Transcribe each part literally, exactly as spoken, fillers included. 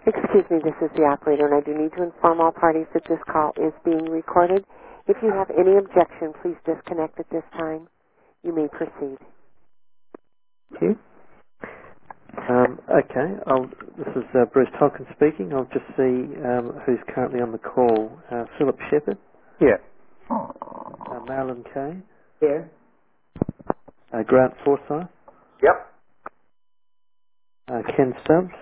Excuse me, this is the operator, and I do need to inform all parties that this call is being recorded. If you have any objection, please disconnect at this time. You may proceed. Thank you. Um, okay, I'll, this is uh, Bruce Tolkien speaking. I'll just see um, who's currently on the call. Uh, Philip Shepherd. Yeah. Uh, Marlon Kay. Yeah. Uh, Grant Forsyth. Yep. Uh, Ken Stubbs.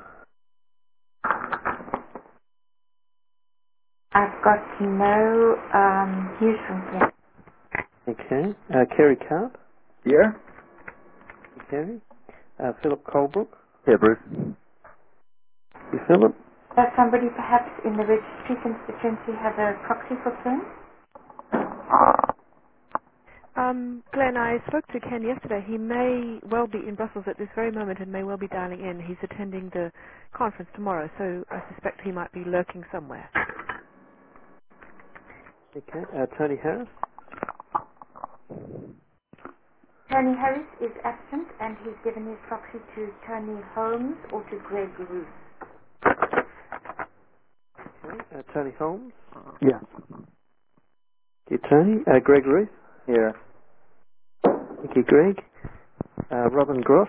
I've got no um, news from Ken. Okay. Uh, Kerry Carp. Yeah. Kerry. Uh, Philip Colebrook. Yeah, Bruce. You, Philip. Does somebody perhaps in the registry constituency have a proxy for Ken? Um, Glenn, I spoke to Ken yesterday. He may well be in Brussels at this very moment and may well be dialing in. He's attending the conference tomorrow, so I suspect he might be lurking somewhere. Okay. Uh, Tony Harris. Tony Harris is absent and he's given his proxy to Tony Holmes or to Greg Ruth. Okay. Uh, Tony Holmes. Yeah. Thank you, Tony. Uh, Greg Ruth. Here. Thank you, Greg. Uh, Robin Gross.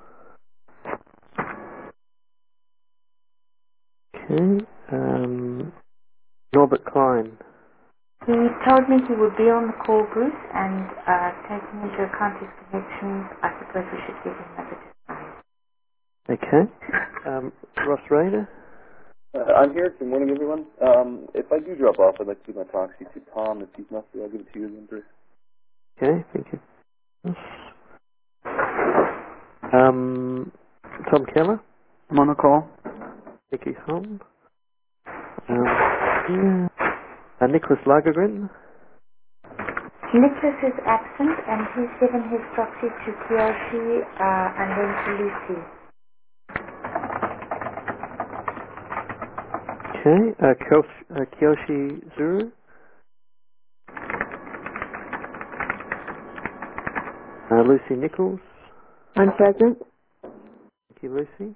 Okay. Um, Norbert Klein. He told me he would be on the call, Bruce, and uh, taking into account his connections, I suppose we should give him a bit of time. Okay. Um, Ross Rader. Uh, I'm here. Good morning, everyone. Um, if I do drop off, I'd like to give my proxy to Tom. If he's not there, I'll give it to you again, Bruce. Okay, thank you. Um, Tom Keller. I'm on the call. Nicky Holm. Um, yeah. Uh, Nicholas Lagergren. Nicholas is absent and he's given his proxy to Kiyoshi uh, and then to Lucy. Okay. Uh, Kyoshi, uh, Kiyoshi Zuru. Uh, Lucy Nichols. I'm present. Thank you, Lucy.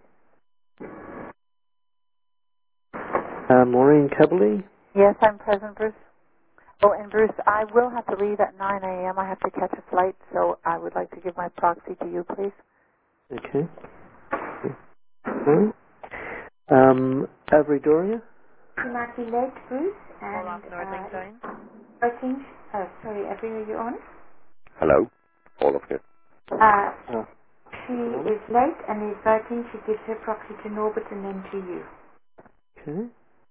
Uh, Maureen Caberly. Yes, I'm present, Bruce. Oh, and Bruce, I will have to leave at nine a.m. I have to catch a flight, so I would like to give my proxy to you, please. Okay. Okay. Um, Avery Doria. He might be late, Bruce, and All after Nordling uh, Zone. voting. Oh, sorry, Abby, are you on? Hello. Olaf here. Uh, Oh, she Norbert. is late and is voting. She gives her proxy to Norbert and then to you. Okay.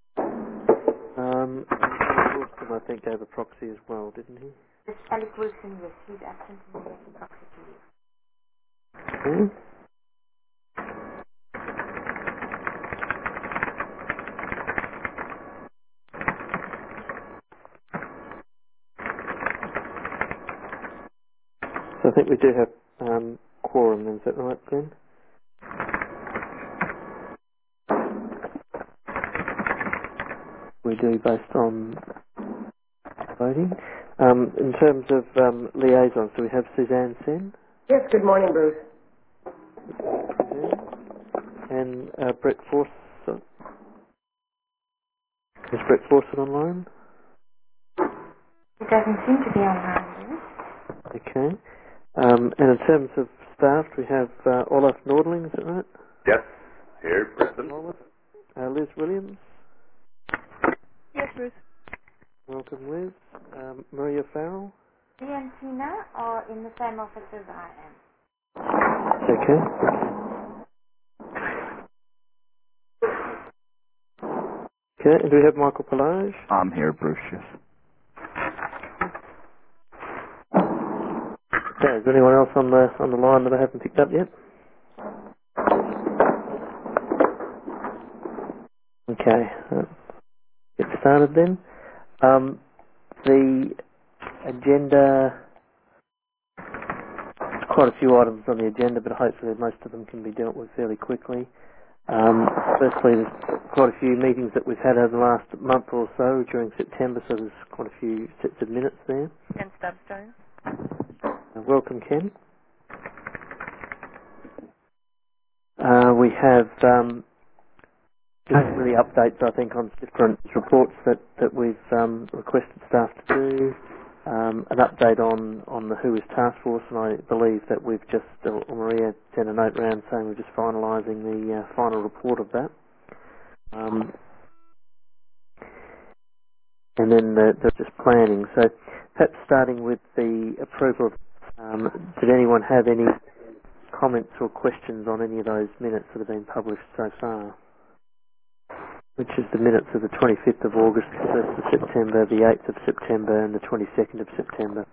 Um, and Alan Wilson, I think, gave a proxy as well, didn't he? It's Alec Wilson, yes, he's absent and he gives the proxy to you. Okay. So I think we do have um, quorum then, is that right, Glenn? We do based on voting. Um, in terms of um, liaisons, do we have Suzanne Sen? Yes, good morning, Bruce. Suzanne? And uh, Brett Fawcett? Is Brett Fawcett online? He doesn't seem to be online, yes? Okay. Um, and in terms of staff, we have uh, Olaf Nordling, is that right? Yes. Here, present. Olaf. Uh, Liz Williams. Yes, Bruce. Welcome, Liz. Um, Maria Farrell. He and Tina are in the same office as I am. Okay. Okay, and do we have Michael Pelage? I'm here, Bruce. Yes. Okay, is there anyone else on the on the line that I haven't picked up yet? Okay, uh, get started then. Um, the agenda, quite a few items on the agenda, but hopefully most of them can be dealt with fairly quickly. Um, firstly, there's quite a few meetings that we've had over the last month or so during September, so there's quite a few sets of minutes there. Ken Stubbstone. Uh, welcome, Ken. Uh, we have um, just really updates, I think, on different reports that, that we've um, requested staff to do, um, an update on, on the Who is Task Force, and I believe that we've just, or Maria sent a note round saying we're just finalising the uh, final report of that. Um, and then the, the just planning. So perhaps starting with the approval of, um, did anyone have any comments or questions on any of those minutes that have been published so far? Which is the minutes of the twenty-fifth of August, the first of September, the eighth of September, and the twenty-second of September.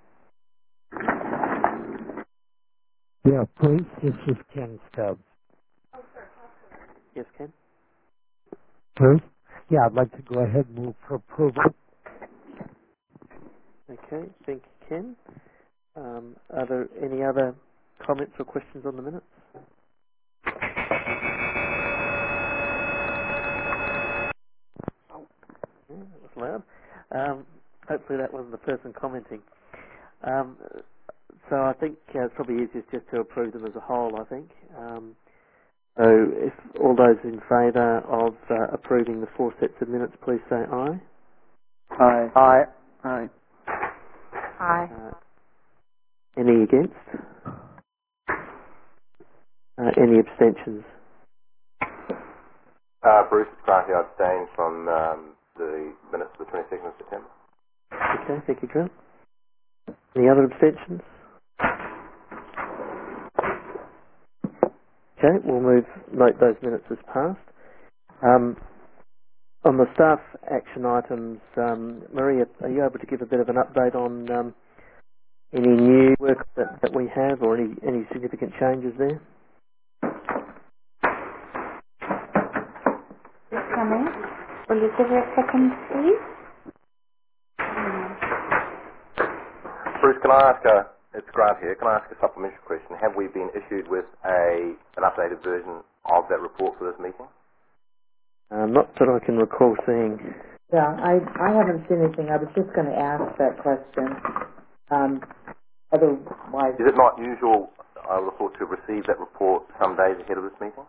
Yeah, please, this is Ken Stubbs. Yes, Ken? Please? Yeah, I'd like to go ahead and move for approval. Okay, thank you, Ken. Um, are there any other comments or questions on the minutes? Yeah, that was loud. Um, hopefully that wasn't the person commenting. Um, so I think uh, it's probably easiest just to approve them as a whole, I think. Um, so if all those in favour of uh, approving the four sets of minutes, please say aye. Aye. Aye. Aye. Aye. Uh, any against? Uh, any abstentions? Uh, Bruce Grant, I abstain from um, the minutes of the twenty-second of September. Okay, thank you, Grant. Any other abstentions? Okay, we'll move, note those minutes as passed. Um, on the staff action items, um, Maria, are you able to give a bit of an update on um, any new work that, that we have or any, any significant changes there? Just coming. Will you give her a second, please? Bruce, can I ask a, it's Grant here, can I ask a supplementary question? Have we been issued with a an updated version of that report for this meeting? Um, not that I can recall seeing. Yeah, I, I haven't seen anything. I was just going to ask that question. Um, otherwise... Is it not usual, I would have thought, to receive that report some days ahead of this meeting?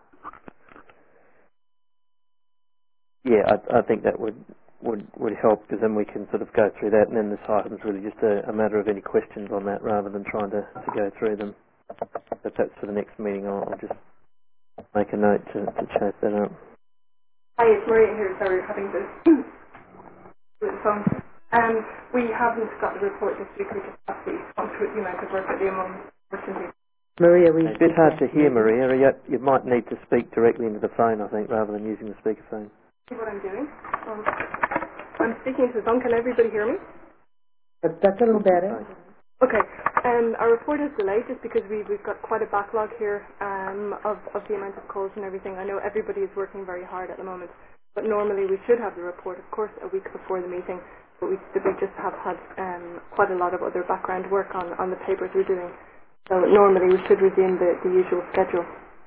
Yeah, I, I think that would, would, would help because then we can sort of go through that and then this item's really just a, a matter of any questions on that rather than trying to, to go through them. But that's for the next meeting. I'll, I'll just make a note to, to chase that up. Hi, it's Maria here. Sorry, we're having this with the phone. Um, we haven't got the report this week. We just have to respond to it, the amount of work at the moment, unfortunately. Maria, we... It's a bit hard to hear, Maria. You, you might need to speak directly into the phone, I think, rather than using the speakerphone. See what I'm doing. Um, I'm speaking into the phone. Can everybody hear me? But that's a little better. Okay. Um, our report is delayed just because we, we've got quite a backlog here um, of, of the amount of calls and everything. I know everybody is working very hard at the moment, but normally we should have the report, of course, a week before the meeting, but we, we just have had um, quite a lot of other background work on, on the papers we're doing. So normally we should resume the, the usual schedule.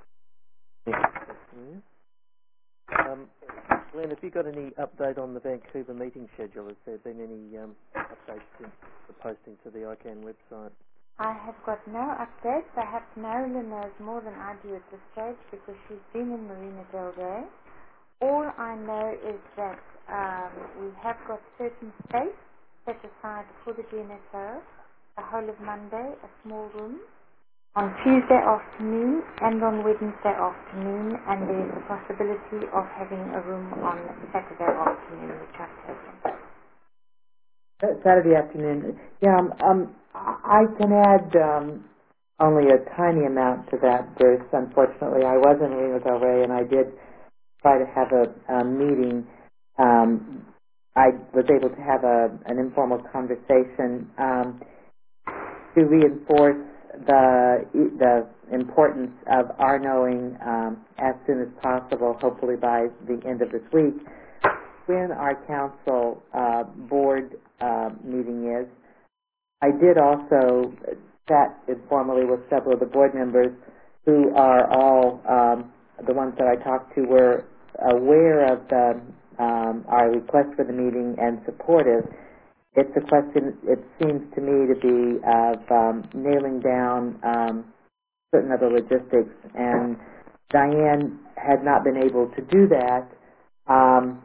Um, Glenn, have you got any update on the Vancouver meeting schedule? Has there been any um, updates since the posting to the I CANN website? I have got no update. Perhaps Marilyn knows more than I do at this stage because she's been in Marina Del Rey. All I know is that um, we have got certain space set aside for the G N S O, the whole of Monday, a small room, on Tuesday afternoon and on Wednesday afternoon, and there's a possibility of having a room on Saturday afternoon, which I've taken. Saturday afternoon. Yeah, um, um, I can add um, only a tiny amount to that, Bruce. Unfortunately, I was in Marina Del Rey, and I did try to have a, a meeting. Um, I was able to have a, an informal conversation um, to reinforce the the importance of our knowing um, as soon as possible, hopefully by the end of this week, when our council uh, board uh, meeting is. I did also chat informally with several of the board members who are all, um, the ones that I talked to were aware of the, um, our request for the meeting and supportive. It's a question, it seems to me to be of um, nailing down um, certain other logistics, and Diane had not been able to do that Um,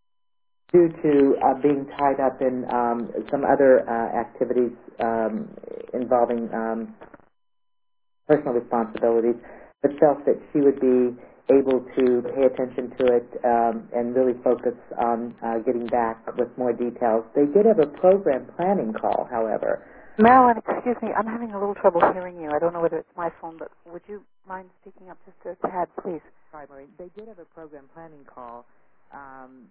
due to uh, being tied up in um, some other uh, activities um, involving um, personal responsibilities, but felt that she would be able to pay attention to it um, and really focus on uh, getting back with more details. They did have a program planning call, however. Marilyn, excuse me, I'm having a little trouble hearing you. I don't know whether it's my phone, but would you mind speaking up just a tad, please? Sorry, Maureen. They did have a program planning call, um,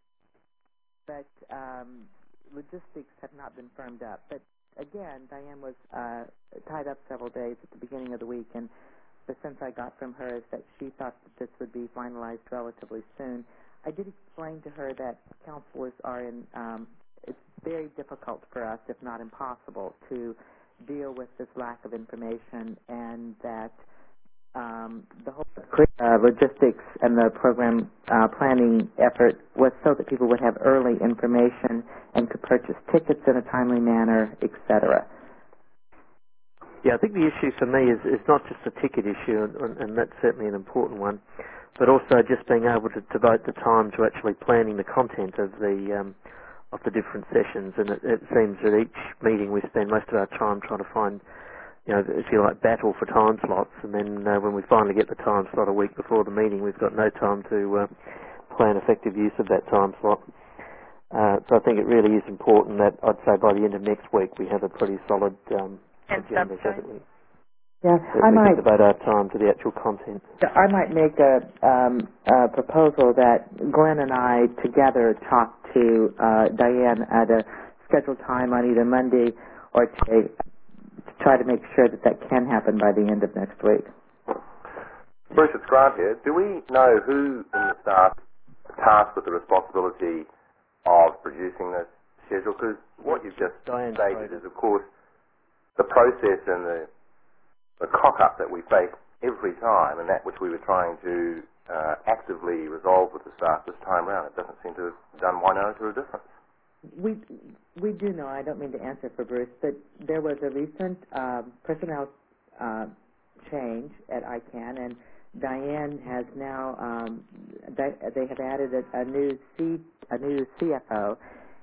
but um, logistics have not been firmed up. But again, Diane was uh, tied up several days at the beginning of the week, and the sense I got from her is that she thought that this would be finalized relatively soon. I did explain to her that counselors are in, um, it's very difficult for us, if not impossible, to deal with this lack of information, and that um, the whole uh, logistics and the program uh, planning effort was so that people would have early information and could purchase tickets in a timely manner, et cetera. Yeah, I think the issue for me is, is not just a ticket issue, and, and that's certainly an important one, but also just being able to devote the time to actually planning the content of the um, of the different sessions. And it, it seems that each meeting we spend most of our time trying to find, you know, if you like, battle for time slots, and then uh, when we finally get the time slot a week before the meeting, we've got no time to uh, plan effective use of that time slot. Uh, so I think it really is important that I'd say by the end of next week we have a pretty solid um, agenda so that we, yeah, that I we might can devote our time to the actual content. I might make a, um, a proposal that Glenn and I together talk to uh, Diane at a scheduled time on either Monday or Tuesday to try to make sure that that can happen by the end of next week. Bruce, it's Grant here. Do we know who in the staff is tasked with the responsibility of producing this schedule? Because what you've just Diane stated is, of course, the process and the, the cock-up that we face every time, and that which we were trying to uh, actively resolve with the staff this time round. It doesn't seem to have done one iota of difference. We we do know, I don't mean to answer for Bruce, but there was a recent uh, personnel uh, change at I CANN, and Diane has now, um, they, they have added a, a new C, a new C F O,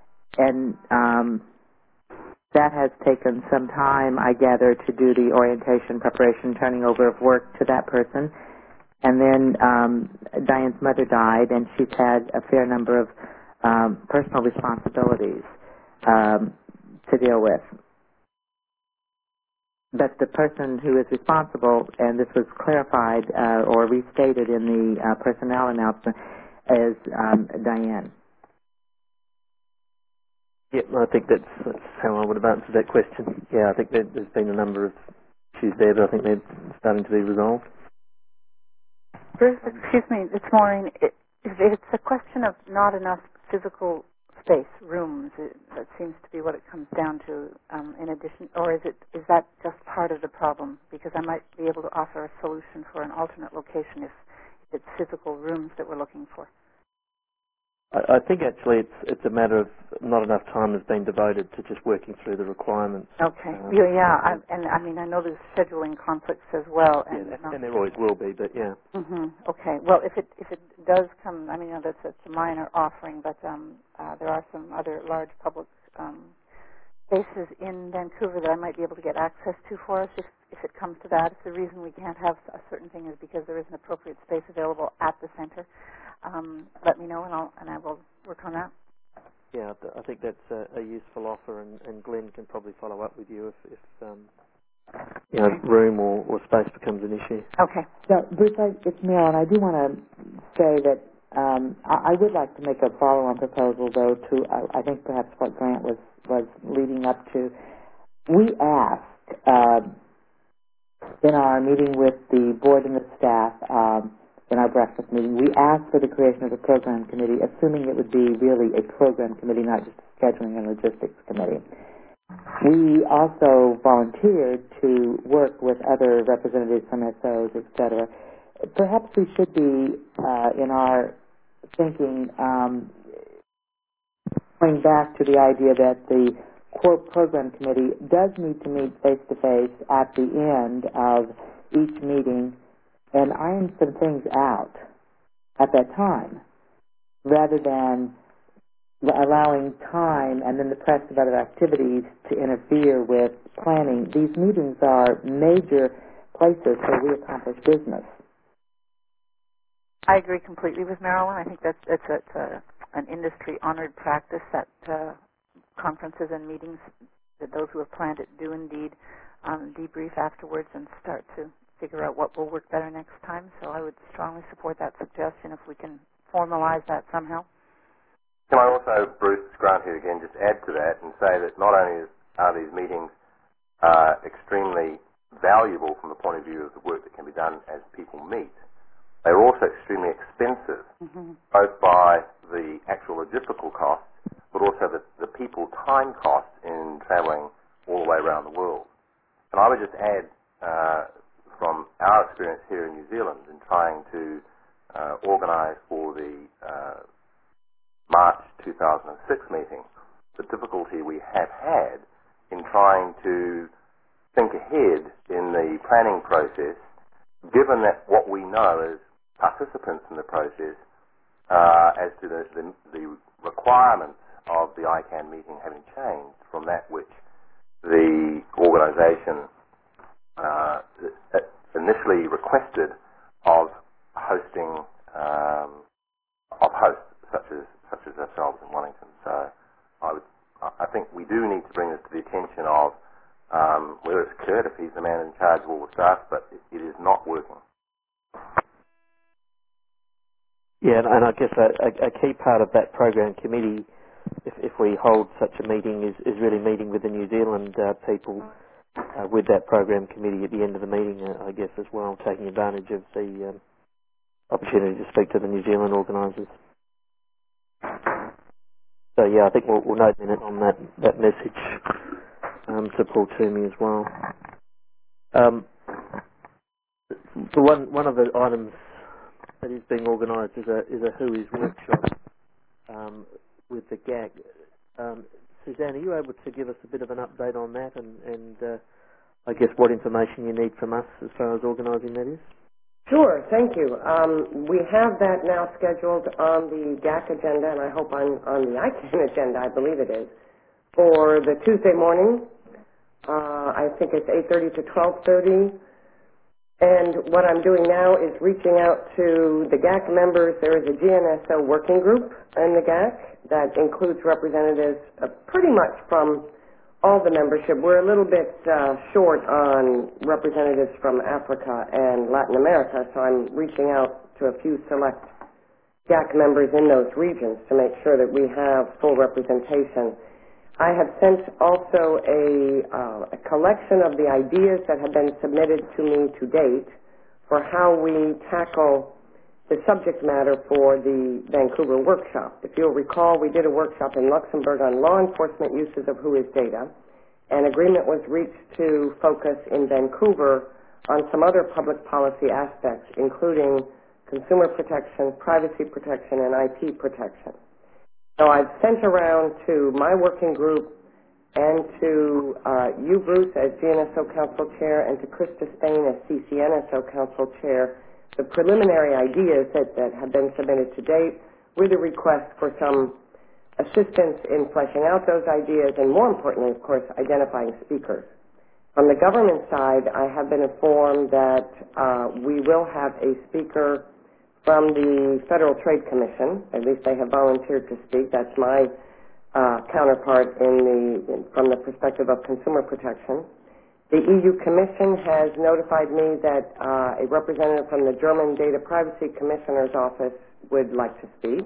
and um, that has taken some time, I gather, to do the orientation, preparation, turning over of work to that person. And then um, Diane's mother died, and she's had a fair number of um, personal responsibilities um, to deal with. But the person who is responsible, and this was clarified uh, or restated in the uh, personnel announcement, is um, Diane. Yeah, I think that's, that's how I would have answered that question. Yeah, I think that there's been a number of issues there, but I think they're starting to be resolved. Bruce, excuse me, it's Maureen. It, it's a question of not enough physical space, rooms. It, that seems to be what it comes down to. Um, in addition, or is it is that just part of the problem? Because I might be able to offer a solution for an alternate location if, if it's physical rooms that we're looking for. I, I think actually it's it's a matter of not enough time has been devoted to just working through the requirements. Okay. Um, yeah, yeah. I, and I mean, I know there's scheduling conflicts as well. And, yeah, and there always will be, but yeah. Mm-hmm. Okay. Well, if it if it does come, I mean, you know, that's it's a minor offering, but um, uh, there are some other large public um, spaces in Vancouver that I might be able to get access to for us if if it comes to that. If the reason we can't have a certain thing is because there isn't appropriate space available at the center, um, let me know and I'll and I will work on that. Yeah, I think that's a, a useful offer, and, and Glenn can probably follow up with you if, if um, you know, room or, or space becomes an issue. Okay. So, Bruce, I, it's Meryl, and I do want to say that um, I, I would like to make a follow-on proposal, though, to I, I think perhaps what Grant was, was leading up to. We asked uh, in our meeting with the board and the staff, um, in our breakfast meeting, we asked for the creation of a program committee, assuming it would be really a program committee, not just a scheduling and logistics committee. We also volunteered to work with other representatives from S Os, et cetera. Perhaps we should be, uh, in our thinking, um, going back to the idea that the core program committee does need to meet face-to-face at the end of each meeting and iron some things out at that time. rather than allowing time and then the press of other activities to interfere with planning. These meetings are major places where we accomplish business. I agree completely with Marilyn. I think that's it's, a, it's a, an industry-honored practice that uh, conferences and meetings, that those who have planned it do indeed um, debrief afterwards and start to figure out what will work better next time. So I would strongly support that suggestion if we can formalize that somehow. Can I also, Bruce Grant here again, just add to that and say that not only are these meetings uh, extremely valuable from the point of view of the work that can be done as people meet, they're also extremely expensive, mm-hmm. both by the actual logistical costs, but also the, the people time costs in travelling all the way around the world. And I would just add, uh, from our experience here in New Zealand in trying to uh, organise for the uh, March two thousand six meeting, the difficulty we have had in trying to think ahead in the planning process, given that what we know as participants in the process uh, as to the, the, the requirements of the I CANN meeting having changed from that which the organisation uh, initially requested of hosting um, of hosts such as such as ourselves in Wellington. So I would, I think we do need to bring this to the attention of um, whether it's Kurt, if he's the man in charge of all the staff, but it, it is not working. Yeah, and, and I guess a, a, a key part of that program committee, if, if we hold such a meeting, is, is really meeting with the New Zealand uh, people uh, with that program committee at the end of the meeting, uh, I guess, as well, taking advantage of the um, opportunity to speak to the New Zealand organisers. So yeah, I think we'll, we'll note a minute on that, that message um, to Paul Toomey as well. Um, the one one of the items that is being organised is a is a Who Is workshop um, with the G A C. Um, Suzanne, are you able to give us a bit of an update on that, and, and uh, I guess what information you need from us as far as organising that is? Sure, thank you. Um, we have that now scheduled on the G A C agenda, and I hope on, on the I CANN agenda, I believe it is, for the Tuesday morning. Uh, I think it's eight thirty to twelve thirty. And what I'm doing now is reaching out to the G A C members. There is a G N S O working group in the G A C that includes representatives uh, pretty much from all the membership. We're a little bit uh, short on representatives from Africa and Latin America, so I'm reaching out to a few select G A C members in those regions to make sure that we have full representation. I have sent also a, uh, a collection of the ideas that have been submitted to me to date for how we tackle the subject matter for the Vancouver workshop. If you'll recall, we did a workshop in Luxembourg on law enforcement uses of Who Is data, and agreement was reached to focus in Vancouver on some other public policy aspects, including consumer protection, privacy protection, and I P protection. So I've sent around to my working group and to uh, you, Bruce, as G N S O Council Chair, and to Krista Spain as C C N S O Council Chair, the preliminary ideas that, that have been submitted to date with a request for some assistance in fleshing out those ideas and, more importantly, of course, identifying speakers. From the government side, I have been informed that uh, we will have a speaker from the Federal Trade Commission. At least they have volunteered to speak. That's my uh, counterpart in the, in, from the perspective of consumer protection. The E U Commission has notified me that uh, a representative from the German Data Privacy Commissioner's office would like to speak.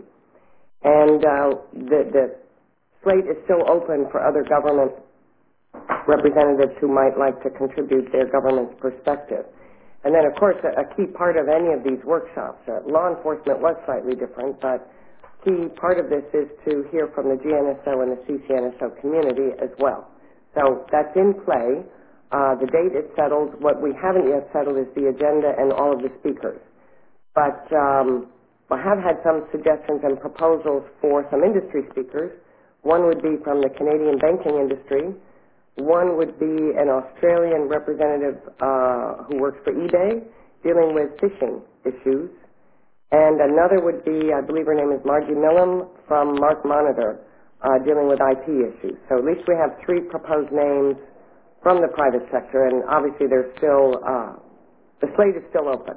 And uh, the, the slate is still open for other government representatives who might like to contribute their government's perspective. And then, of course, a, a key part of any of these workshops, uh, law enforcement was slightly different, but key part of this is to hear from the G N S O and the C C N S O community as well. So that's in play. Uh, the date is settled. What we haven't yet settled is the agenda and all of the speakers. But um, I have had some suggestions and proposals for some industry speakers. One would be from the Canadian banking industry. One would be an Australian representative uh, who works for eBay dealing with phishing issues. And another would be, I believe her name is Margie Millam from Mark Monitor, uh, dealing with I T issues. So at least we have three proposed names from the private sector, and obviously there's still, uh, the slate is still open.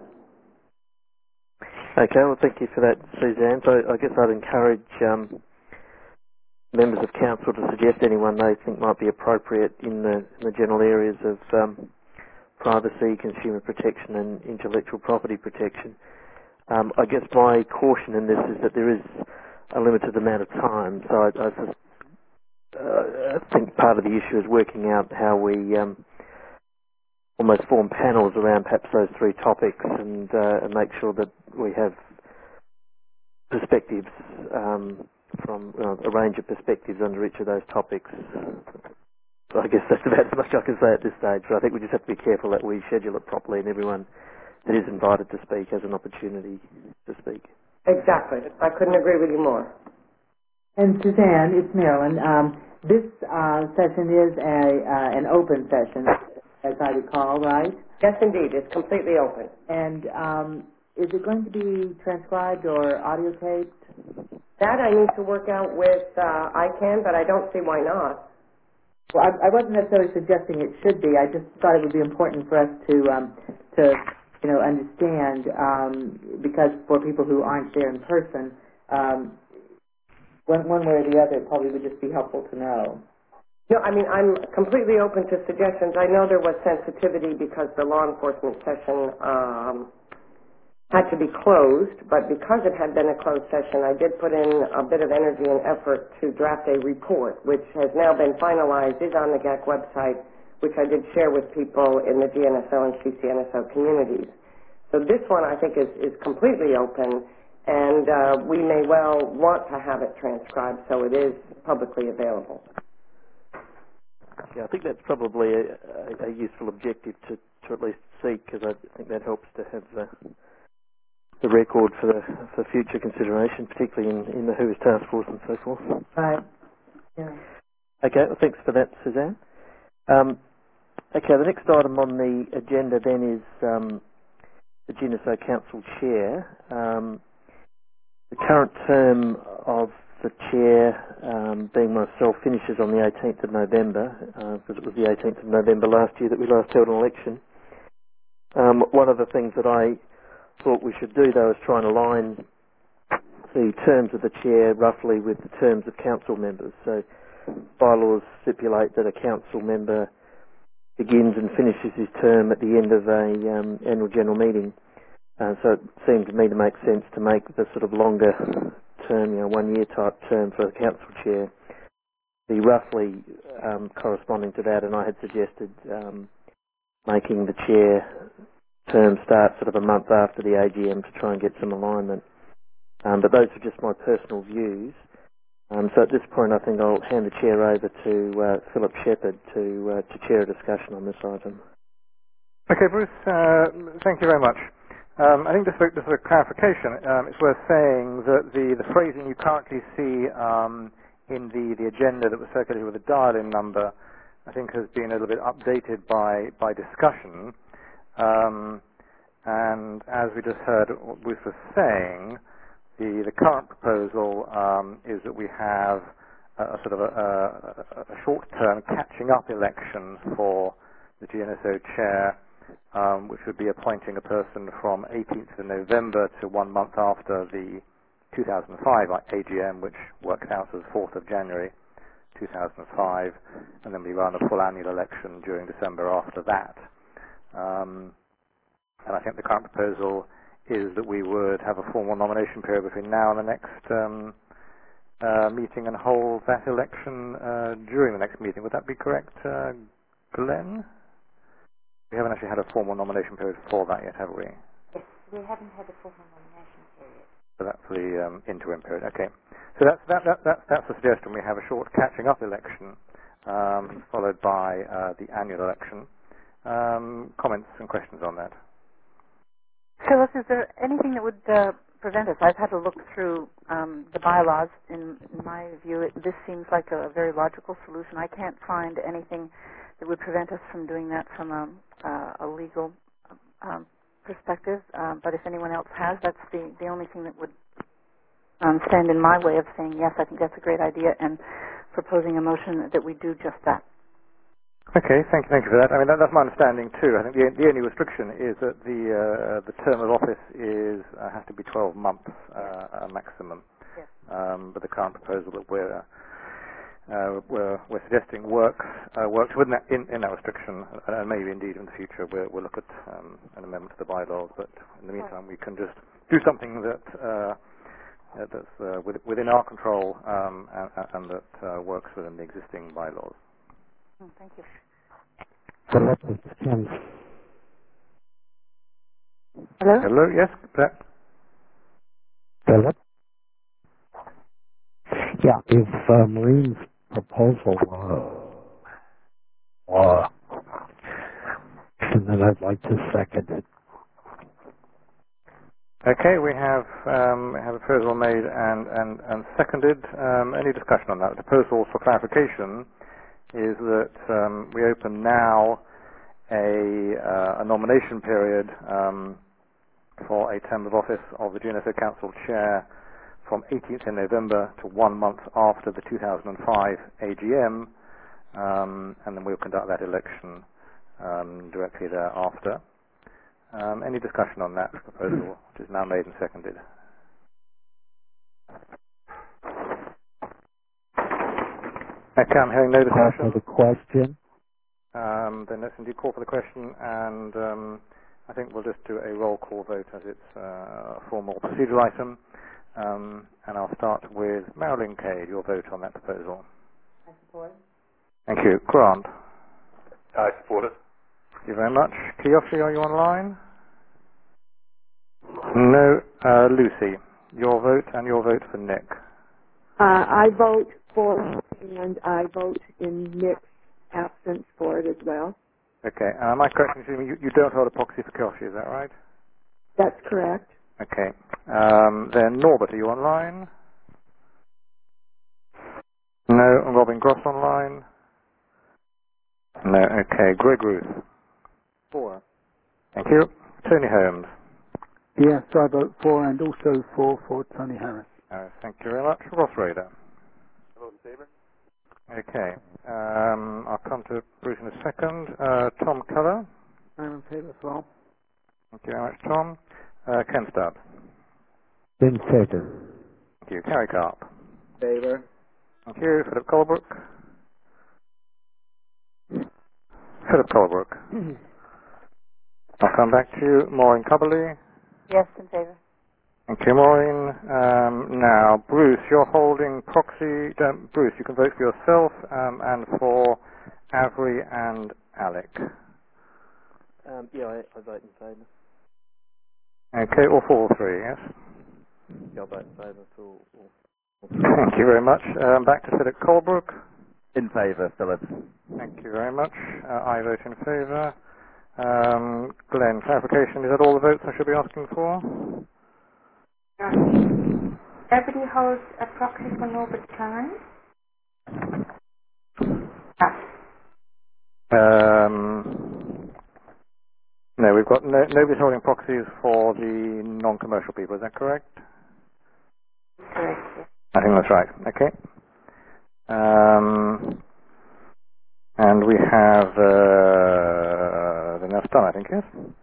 Okay, well, thank you for that, Suzanne. So I guess I'd encourage um, members of council to suggest anyone they think might be appropriate in the, in the general areas of um, privacy, consumer protection and intellectual property protection. Um, I guess my caution in this is that there is a limited amount of time, so I, I, uh, I think part of the issue is working out how we um, almost form panels around perhaps those three topics and, uh, and make sure that we have perspectives um, from uh, a range of perspectives under each of those topics. So I guess that's about as much I can say at this stage, but I think we just have to be careful that we schedule it properly and everyone that is invited to speak has an opportunity to speak. Exactly. I couldn't agree with you more. And Suzanne, it's Marilyn. Um, this uh, session is a uh, an open session, as I recall, right? Yes, indeed. It's completely open. And um, is it going to be transcribed or audio taped? That I need to work out with uh, I C A N, but I don't see why not. Well, I, I wasn't necessarily suggesting it should be. I just thought it would be important for us to um, to you know understand um, because for people who aren't there in person, um, one one way or the other, it probably would just be helpful to know. No, I mean, I'm completely open to suggestions. I know there was sensitivity because the law enforcement session um, had to be closed, but because it had been a closed session, I did put in a bit of energy and effort to draft a report, which has now been finalized, is on the G A C website, which I did share with people in the G N S O and C C N S O communities. So this one, I think, is, is completely open, and uh, we may well want to have it transcribed so it is publicly available. Yeah, I think that's probably a, a, a useful objective to, to at least seek, because I think that helps to have the, the record for the for future consideration, particularly in, in the Who's Task Force and so forth. Right. Yeah. Okay, well, thanks for that, Suzanne. Um, okay, the next item on the agenda then is um, the G N S O Council Chair. Um, the current term of the Chair, um, being myself, finishes on the eighteenth of November, uh, because it was the eighteenth of November last year that we last held an election. Um, one of the things that I thought we should do, though, is try and align the terms of the Chair roughly with the terms of Council members. So bylaws stipulate that a Council member begins and finishes his term at the end of a um, annual general meeting. Uh, so it seemed to me to make sense to make the sort of longer term, you know, one-year type term for the Council Chair be roughly um, corresponding to that, and I had suggested um, making the Chair term start sort of a month after the A G M to try and get some alignment. Um, but those are just my personal views. Um, so at this point, I think I'll hand the Chair over to uh, Philip Shepherd to, uh, to chair a discussion on this item. Okay, Bruce, uh, thank you very much. Um, I think just for, just for clarification, um, it's worth saying that the, the phrasing you currently see um, in the, the agenda that was circulated with the dial-in number, I think has been a little bit updated by, by discussion. Um, and as we just heard what Bruce was saying, the, the current proposal um, is that we have a, a sort of a, a, a short-term catching-up election for the G N S O chair, Um, which would be appointing a person from eighteenth of November to one month after the two thousand five A G M, which works out as fourth of January two thousand five, and then we run a full annual election during December after that. Um, and I think the current proposal is that we would have a formal nomination period between now and the next um, uh, meeting and hold that election uh, during the next meeting. Would that be correct, uh, Glenn? We haven't actually had a formal nomination period for that yet, have we? Yes, we haven't had a formal nomination period. So that's the um, interim period. Okay. So that's that, that, that, that's the suggestion. We have a short catching up election um, followed by uh, the annual election. Um, comments and questions on that? Phyllis, is there anything that would uh, prevent us? I've had to look through um, the bylaws. In, in my view, it, this seems like a very logical solution. I can't find anything that would prevent us from doing that from a, uh, a legal um, perspective, um, but if anyone else has, that's the, the only thing that would um, stand in my way of saying, yes, I think that's a great idea, and proposing a motion that we do just that. Okay, thank you, thank you for that. I mean, that, that's my understanding too. I think the, the only restriction is that the uh, the term of office is uh, has to be twelve months uh, maximum. Yes. Um, but the current proposal that we're uh, we're, we're suggesting works uh, works within that, in, in that restriction, and maybe indeed in the future we'll, we'll look at um, an amendment to the bylaws. But in the meantime, we can just do something that uh, that's uh, within our control um, and, and that uh, works within the existing bylaws. Mm, thank you. Philip, it's Ken. Hello? Hello, yes? That? Philip? Yeah, if uh, Maureen's proposal, uh, uh, and then I'd like to second it. Okay, we have um, have a proposal made and, and, and seconded. Um, any discussion on that? The proposal for clarification is that um, we open now a, uh, a nomination period um, for a term of office of the G N S O Council Chair from eighteenth of November to one month after the two thousand five A G M, um, and then we'll conduct that election um, directly thereafter. Um, any discussion on that proposal, which is now made and seconded? Okay, I'm hearing no discussion. Call for the question. Um, then let's indeed call for the question, and um, I think we'll just do a roll call vote as it's uh, a formal procedural item. Um, and I'll start with Marilyn Cade, your vote on that proposal. I support. Thank you. Grant? I support it. Thank you very much. Kiyoshi, are you online? No. Uh, Lucy, your vote and your vote for Nick. Uh, I vote for and I vote in Nick's absence for it as well. Okay. And am I correct in assuming you, you don't hold a proxy for Kiyoshi, is that right? That's correct. Okay. Um, then Norbert, are you online? No. And Robin Gross online? No. Okay. Greg Ruth? For. Thank you. Tony Holmes? Yes, I vote for and also for for Tony Harris. Uh, thank you very much. Ross Rader? I vote in favour. Okay. Um, I'll come to Bruce in a second. Uh, Tom Keller? I'm in favour as well. Thank you very much, Tom. Uh, Ken Stubbs? In favor. Thank you. Carrie Carp? Favor. Thank you. Philip Colebrook? Philip Colebrook? I'll come back to you. Maureen Cubberley? Yes, in favor. Thank you, Maureen. Um, now, Bruce, you're holding proxy. Um, Bruce, you can vote for yourself um, and for Avery and Alec. Um, yeah, I, I vote in favour. Okay, all four or three, yes? Yeah, I vote in favour for all. all. Thank you very much. Um, back to Philip Colebrook. In favour, Philip. Thank you very much. Uh, I vote in favour. Um, Glenn, clarification, is that all the votes I should be asking for? Nobody holds a proxy for Norbert Klein? Um, no, we've got no, nobody's holding proxies for the non-commercial people, is that correct? Correct, yes. I think that's right. Okay. Um, and we have uh, the that's done, I think, yes?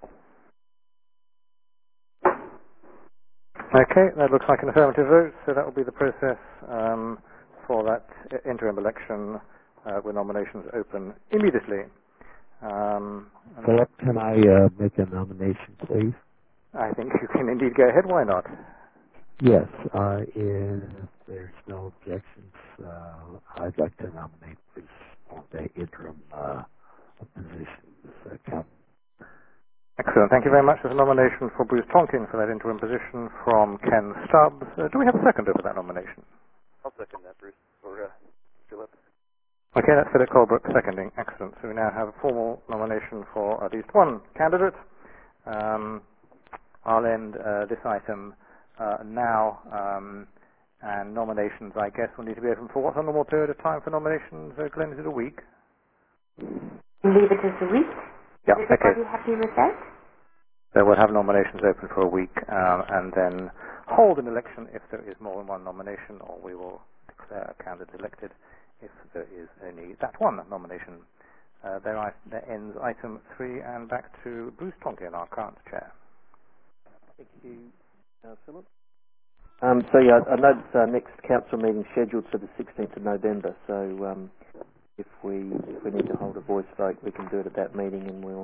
Okay, that looks like an affirmative vote, so that will be the process um, for that interim election uh, with nominations open immediately. Um, Philip, can I uh, make a nomination, please? I think you can indeed go ahead. Why not? Yes, uh, if there's no objections, uh, I'd like to nominate Bruce for the interim uh, position as uh, captain. Excellent. Thank you very much. There's a nomination for Bruce Tonkin for that interim position from Ken Stubbs. Uh, do we have a seconder for that nomination? I'll second that, Bruce. Or, uh, Philip. Okay, that's Philip Colebrook seconding. Excellent. So we now have a formal nomination for at least one candidate. Um, I'll end uh, this item uh, now, um, and nominations, I guess, will need to be open for what's a normal period of time for nominations? Uh, Glenn, is it a week? Leave it as a week. Yeah, Is everybody okay. happy with that? then we'll have nominations open for a week um, and then hold an election if there is more than one nomination, or we will declare a candidate elected if there is only that one nomination. Uh, there, I, there ends item three, and back to Bruce Tonkin, our current chair. Thank you, uh, Philip. Um, so yeah, I noticed our next council meeting scheduled for the sixteenth of November. So um, if we if we need to hold a voice vote, we can do it at that meeting, and we'll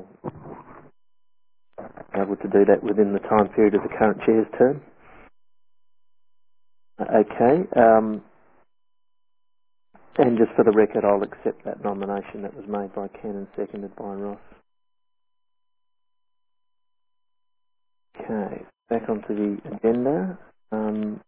be able to do that within the time period of the current chair's term. Uh, okay. Um, and just for the record, I'll accept that nomination that was made by Ken and seconded by Ross. Okay. Back onto the agenda. Um,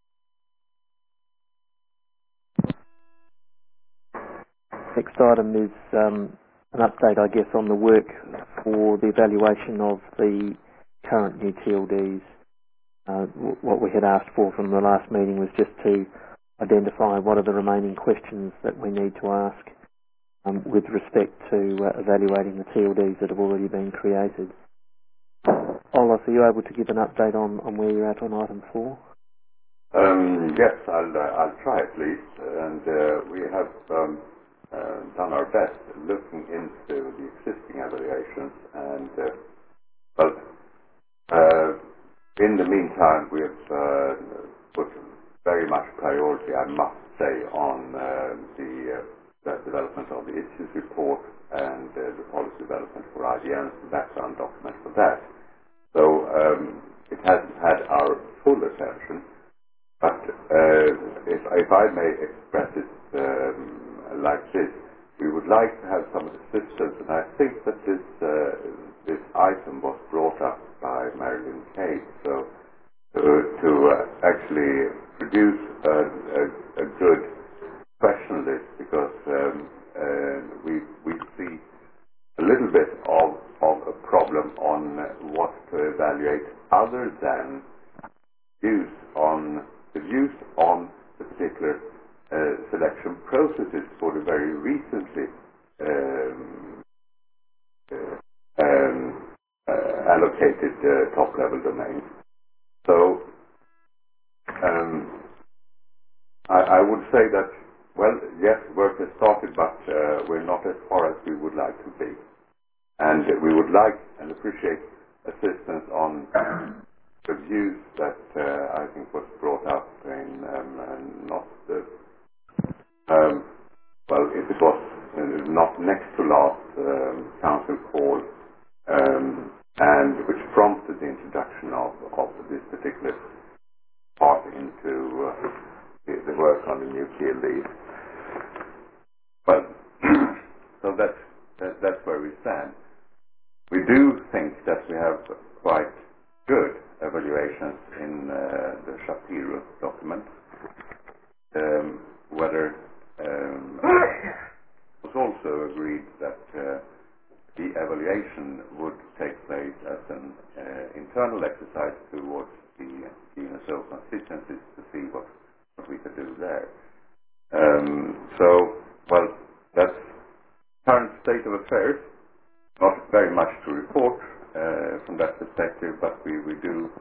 next item is um, an update, I guess, on the work for the evaluation of the current new T L Ds. Uh, w- what we had asked for from the last meeting was just to identify what are the remaining questions that we need to ask um, with respect to uh, evaluating the T L Ds that have already been created. Olaf, are you able to give an update on, on where you're at on item four? Um, yes, I'll, uh, I'll try at least, and uh, we have um, uh, done our best looking into the existing evaluations, and uh, well, uh, in the meantime, we have uh, put very much priority, I must say, on uh, the, uh, the development of the issues report and uh, the policy development for I D Ns, the background document for that. So um, it hasn't had our full attention. But uh, if, if I may express it um, like this, we would like to have some assistance, and I think that this uh, this item was brought up by Marilyn Kate, so to, to uh, actually produce a, a, a good question list, because um, uh, we we see a little bit of, of a problem on what to evaluate other than views on the views on the particular uh, selection processes for the very recently um, uh, um, uh, allocated uh, top-level domains. So um, I, I would say that, well, yes, work has started, but uh, we're not as far as we would like to be. And we would like and appreciate assistance on the views that uh, I think was brought up in um, uh, not the um, well, it was uh, not next to last um, council call, um, and which prompted the introduction of, of this particular part into uh, the, the work on the new T L D. Well, so that's that, that's where we stand. We do think that we have quite good evaluations in uh, the Shapiro document. Um, whether um, it was also agreed that uh, the evaluation would take place as an uh, internal exercise towards the G N S O constituencies to see what, what we could do there. Um, so, well, that's current state of affairs. Not very much to report uh, from that perspective, but we, we do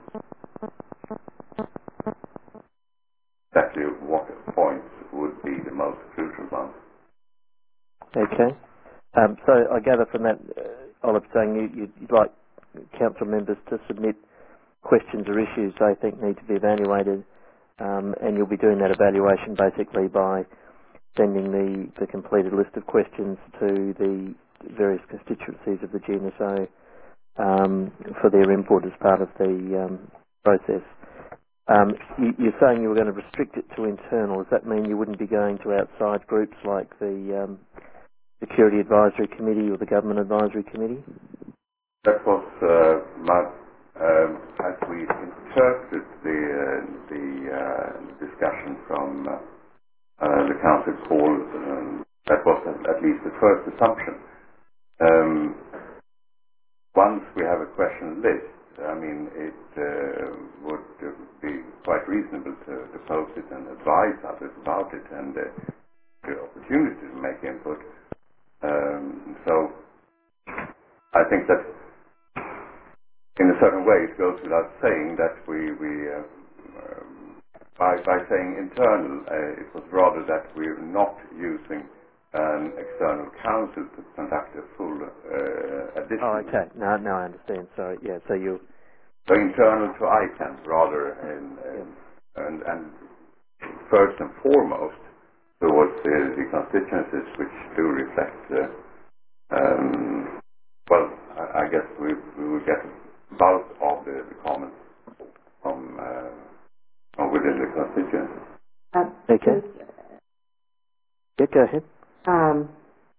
exactly what points would be the most crucial ones. Okay. Um, so I gather from that, uh, Olive, saying you, you, you'd like council members to submit questions or issues they think need to be evaluated, um, and you'll be doing that evaluation basically by sending the, the completed list of questions to the various constituencies of the G N S O um, for their input as part of the um, process. Um, you, you're saying you were going to restrict it to internal. Does that mean you wouldn't be going to outside groups like the um, Security Advisory Committee or the Government Advisory Committee? That was uh, my, um, as we interpreted the, uh, the uh, discussion from uh, uh, the council call, um, that was at, at least the first assumption. Um, once we have a question list, I mean, it uh, would uh, be quite reasonable to, to post it and advise others about it, and uh, the opportunity to make input. Um, so I think that in a certain way, it goes without saying that we, we uh, um, by, by saying internal, uh, it was rather that we're not using an external counsel to conduct a full uh, additional. Oh, okay. No, no, I understand. Sorry. Yeah. So you. So internal to I C A N rather, and, and, yeah. and, and first and foremost towards the, the constituencies which do reflect. Uh, um, well, I, I guess we, we will get bulk of the, the comments from, uh, from within the constituencies. Uh, okay. Yeah, go ahead. Um,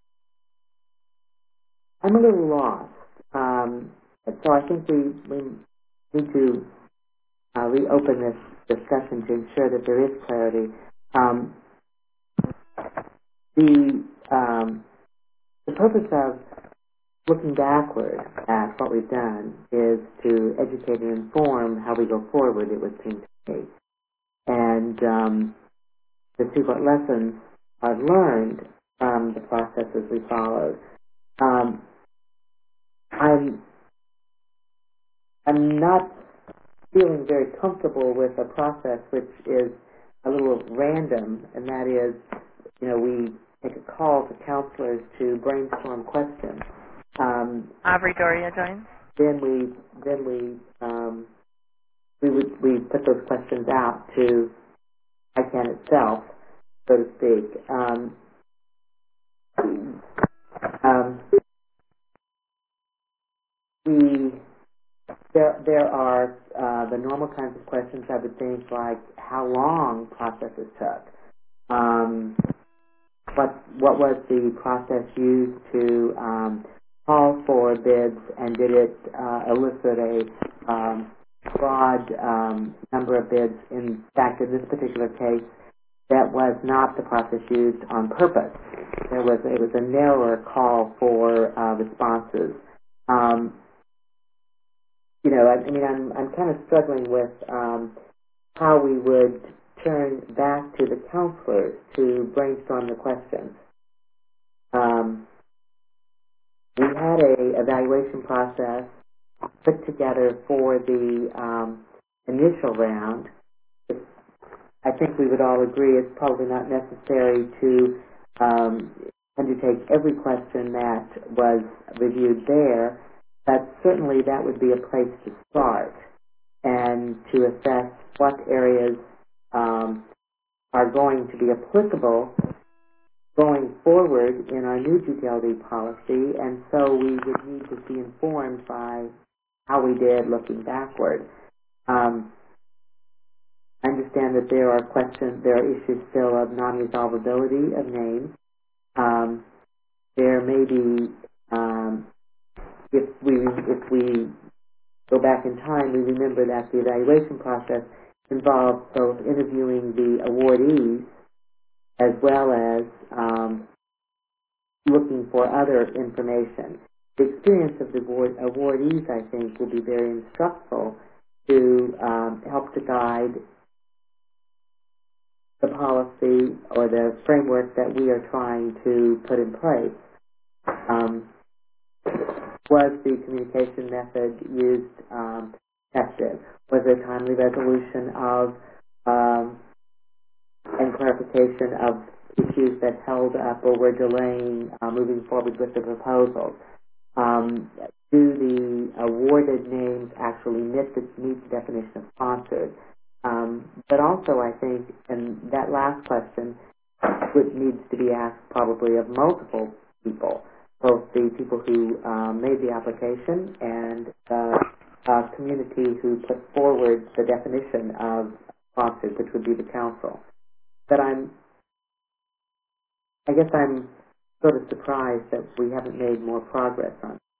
I'm a little lost. Um, so I think we, we need to uh, reopen this discussion to ensure that there is clarity. Um, the, um, the purpose of looking backward at what we've done is to educate and inform how we go forward, it would seem to me. And um, to see what lessons I've learned from the processes we followed. Um, I'm I'm not feeling very comfortable with a process which is a little random, and that is, you know, we make a call to counselors to brainstorm questions. Um, Aubrey Doria joins. Then we then we um, we would we put those questions out to I C A N itself, so to speak. Um, um, we There, there are uh, the normal kinds of questions I would think, like how long processes took, um, what what was the process used to um, call for bids, and did it uh, elicit a um, broad um, number of bids? In fact, in this particular case, that was not the process used on purpose. There was it was a narrower call for uh, responses. Um, You know, I, I mean, I'm I'm kind of struggling with um, how we would turn back to the counselors to brainstorm the questions. Um, we had a evaluation process put together for the um, initial round. I think we would all agree it's probably not necessary to um, undertake every question that was reviewed there, but certainly that would be a place to start and to assess what areas um, are going to be applicable going forward in our new G T L D policy, and so we would need to be informed by how we did looking backward. Um, I understand that there are questions, there are issues still of non-resolvability of names. Um, there may be, um, if we if we go back in time, we remember that the evaluation process involved both interviewing the awardees as well as um, looking for other information. The experience of the award, awardees, I think, will be very instructful to um, help to guide the policy or the framework that we are trying to put in place. Um, was the communication method used um, effective? Was there timely resolution of um, and clarification of issues that held up or were delaying uh, moving forward with the proposals? Um, do the awarded names actually meet the, meet the definition of sponsored? Um, but also, I think, and that last question, which needs to be asked probably of multiple people, both the people who um, made the application and the uh, community who put forward the definition of sponsored, which would be the council. But I'm, I guess I'm sort of surprised that we haven't made more progress on it.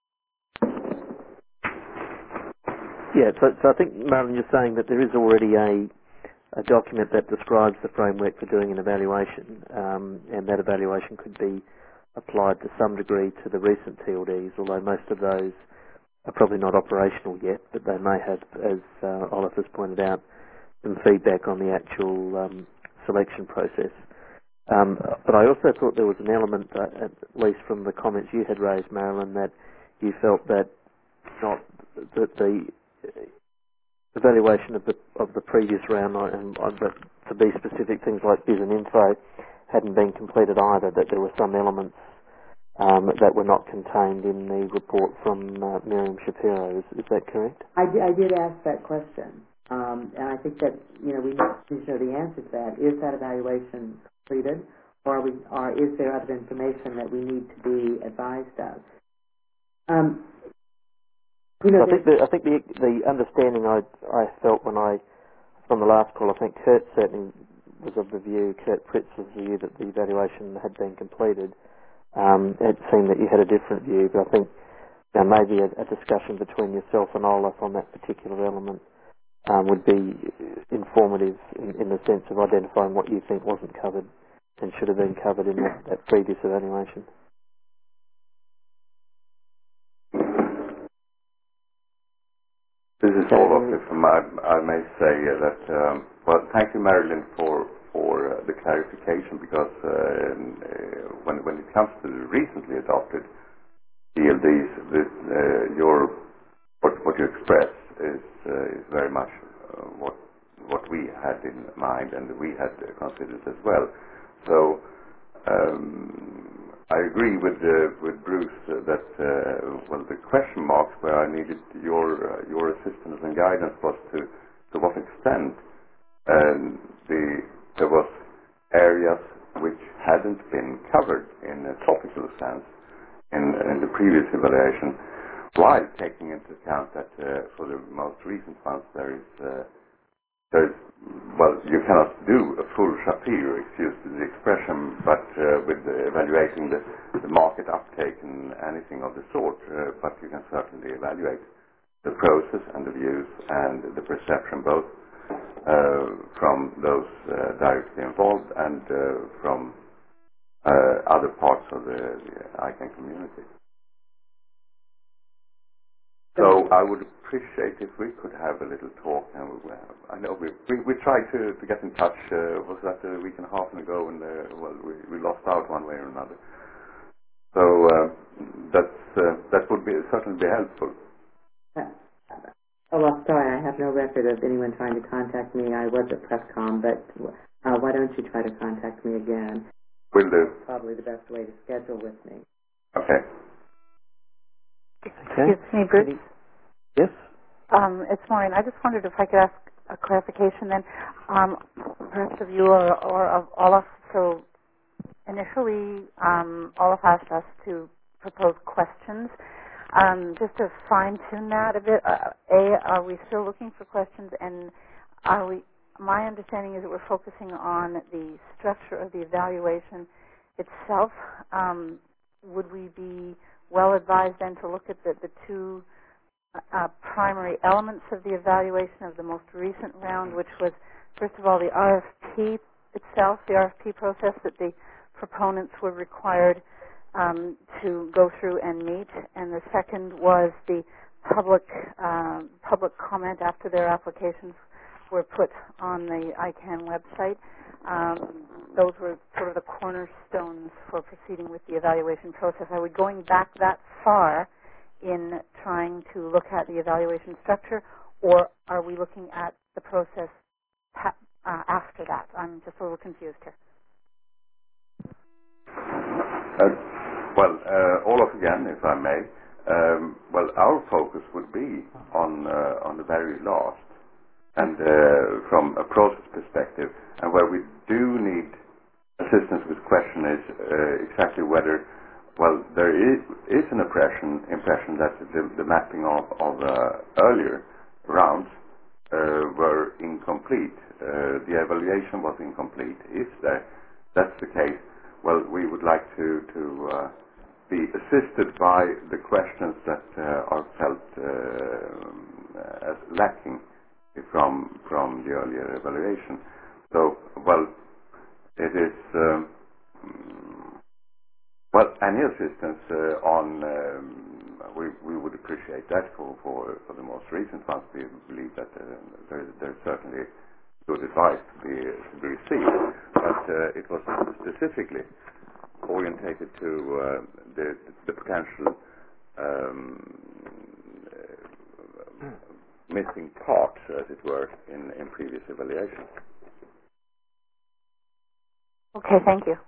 Yeah, so, so I think, Marilyn, you're saying that there is already a, a document that describes the framework for doing an evaluation, um, and that evaluation could be applied to some degree to the recent T L Ds, although most of those are probably not operational yet, but they may have, as uh, Olaf has pointed out, some feedback on the actual um, selection process. Um, but I also thought there was an element, uh, at least from the comments you had raised, Marilyn, that you felt that not that the evaluation of the of the previous round, and but to be specific, things like biz and info hadn't been completed either. That there were some elements um, that were not contained in the report from uh, Miriam Shapiro. Is, is that correct? I, d- I did ask that question, um, and I think that you know we need to know the answer to that. Is that evaluation completed, or, are we, or is there other information that we need to be advised of? Um, you know, I think the, I think the the understanding I I felt when I from the last call, I think Kurt certainly was of the view, Kurt Pritz was of the view that the evaluation had been completed. Um, it seemed that you had a different view, but I think you know, maybe a, a discussion between yourself and Olaf on that particular element um, would be informative in, in the sense of identifying what you think wasn't covered and should have been covered in that, that previous evaluation. This is Olaf. If I, I may say that, um, well, thank you, Marilyn, for for uh, the clarification, because uh, uh, when when it comes to the recently adopted D L Ds, this, uh, your what what you express is uh, is very much uh, what what we had in mind and we had uh, considered as well. So. Um, I agree with uh, with Bruce uh, that uh, well, the question marks where I needed your uh, your assistance and guidance was to to what extent um, the there was areas which hadn't been covered in a topical sense in in the previous evaluation, while taking into account that uh, for the most recent ones there is uh, there is well, you cannot do a full Shapiro, excuse the expression, but uh, with uh, evaluating the, the market uptake and anything of the sort, uh, but you can certainly evaluate the process and the views and the perception both uh, from those uh, directly involved and uh, from uh, other parts of the, the I C A N community. So I would appreciate if we could have a little talk. And we, I know we we, we tried to, to get in touch. Uh, was that a week and a half ago? And uh, well, we, we lost out one way or another. So uh, that's uh, that would be certainly be helpful. Uh, oh, well, sorry, I have no record of anyone trying to contact me. I was at PressCom, but uh, why don't you try to contact me again? Will do. Probably the best way to schedule with me. Okay. Excuse me, Bruce. Yes? Um, it's Maureen. I just wondered if I could ask a clarification then, um, perhaps of you or, or of Olaf. So initially, um, Olaf asked us to propose questions. Um, just to fine-tune that a bit, uh, A, are we still looking for questions? And are we? My understanding is that we're focusing on the structure of the evaluation itself. Um, would we be well advised then to look at the, the two uh, primary elements of the evaluation of the most recent round, which was, first of all, the R F P itself, the R F P process that the proponents were required um, to go through and meet, and the second was the public uh, public comment after their applications were put on the I C A N website. Um, those were sort of the cornerstones for proceeding with the evaluation process. Are we going back that far in trying to look at the evaluation structure, or are we looking at the process pa- uh, after that? I'm just a little confused here. Uh, well, uh, Olaf again, if I may. Um, well, our focus would be on uh, on the very last, and uh, from a process perspective, and where we do need assistance with question is uh, exactly whether, well, there is, is an impression impression that the, the mapping of, of uh, earlier rounds uh, were incomplete. Uh, the evaluation was incomplete. If that, that's the case, well, we would like to, to uh, be assisted by the questions that uh, are felt uh, as lacking from from the earlier evaluation. So, well, it is um, well, any assistance uh, on um, we we would appreciate that for, for for the most recent ones. We believe that uh, there there's certainly good advice to be to be received, but uh, it was specifically orientated to uh, the the potential um, missing parts, as it were, in, in previous evaluations. Okay, thank you.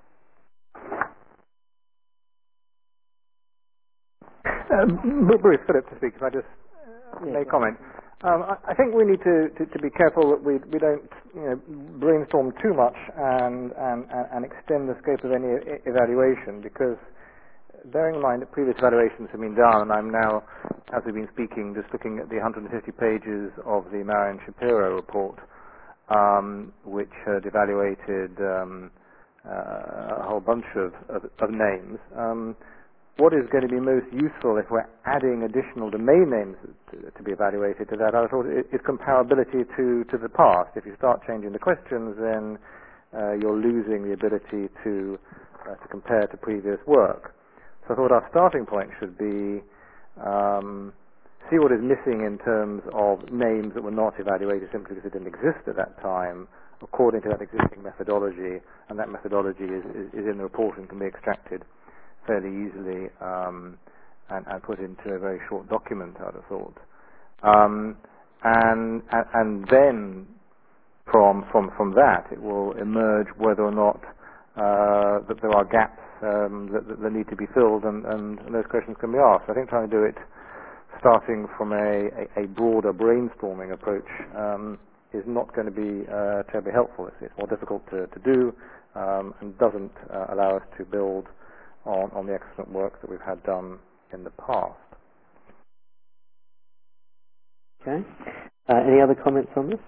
Um, Bruce, Philip to speak, if I just uh, Yeah, may comment. Um, I, I think we need to, to, to be careful that we, we don't you know, brainstorm too much and, and, and extend the scope of any e- evaluation, because bearing in mind that previous evaluations have been done, and I'm now, as we've been speaking, just looking at the one hundred fifty pages of the Marion Shapiro report, um, which had evaluated um, uh, a whole bunch of, of, of names. Um, what is going to be most useful if we're adding additional domain names to, to be evaluated to that, I thought, is comparability to, to the past. If you start changing the questions, then uh, you're losing the ability to, uh, to compare to previous work. So I thought our starting point should be um, see what is missing in terms of names that were not evaluated simply because they didn't exist at that time, according to that existing methodology, and that methodology is, is, is in the report and can be extracted fairly easily um, and, and put into a very short document, I'd have thought. Um, and, and and then from from from that it will emerge whether or not uh, that there are gaps um, that, that, that need to be filled, and, and, and those questions can be asked. I think trying to do it starting from a, a, a broader brainstorming approach um, is not going to be uh, terribly helpful. It's, it's more difficult to, to do um, and doesn't uh, allow us to build on, on the excellent work that we've had done in the past. Okay. Uh, any other comments on this?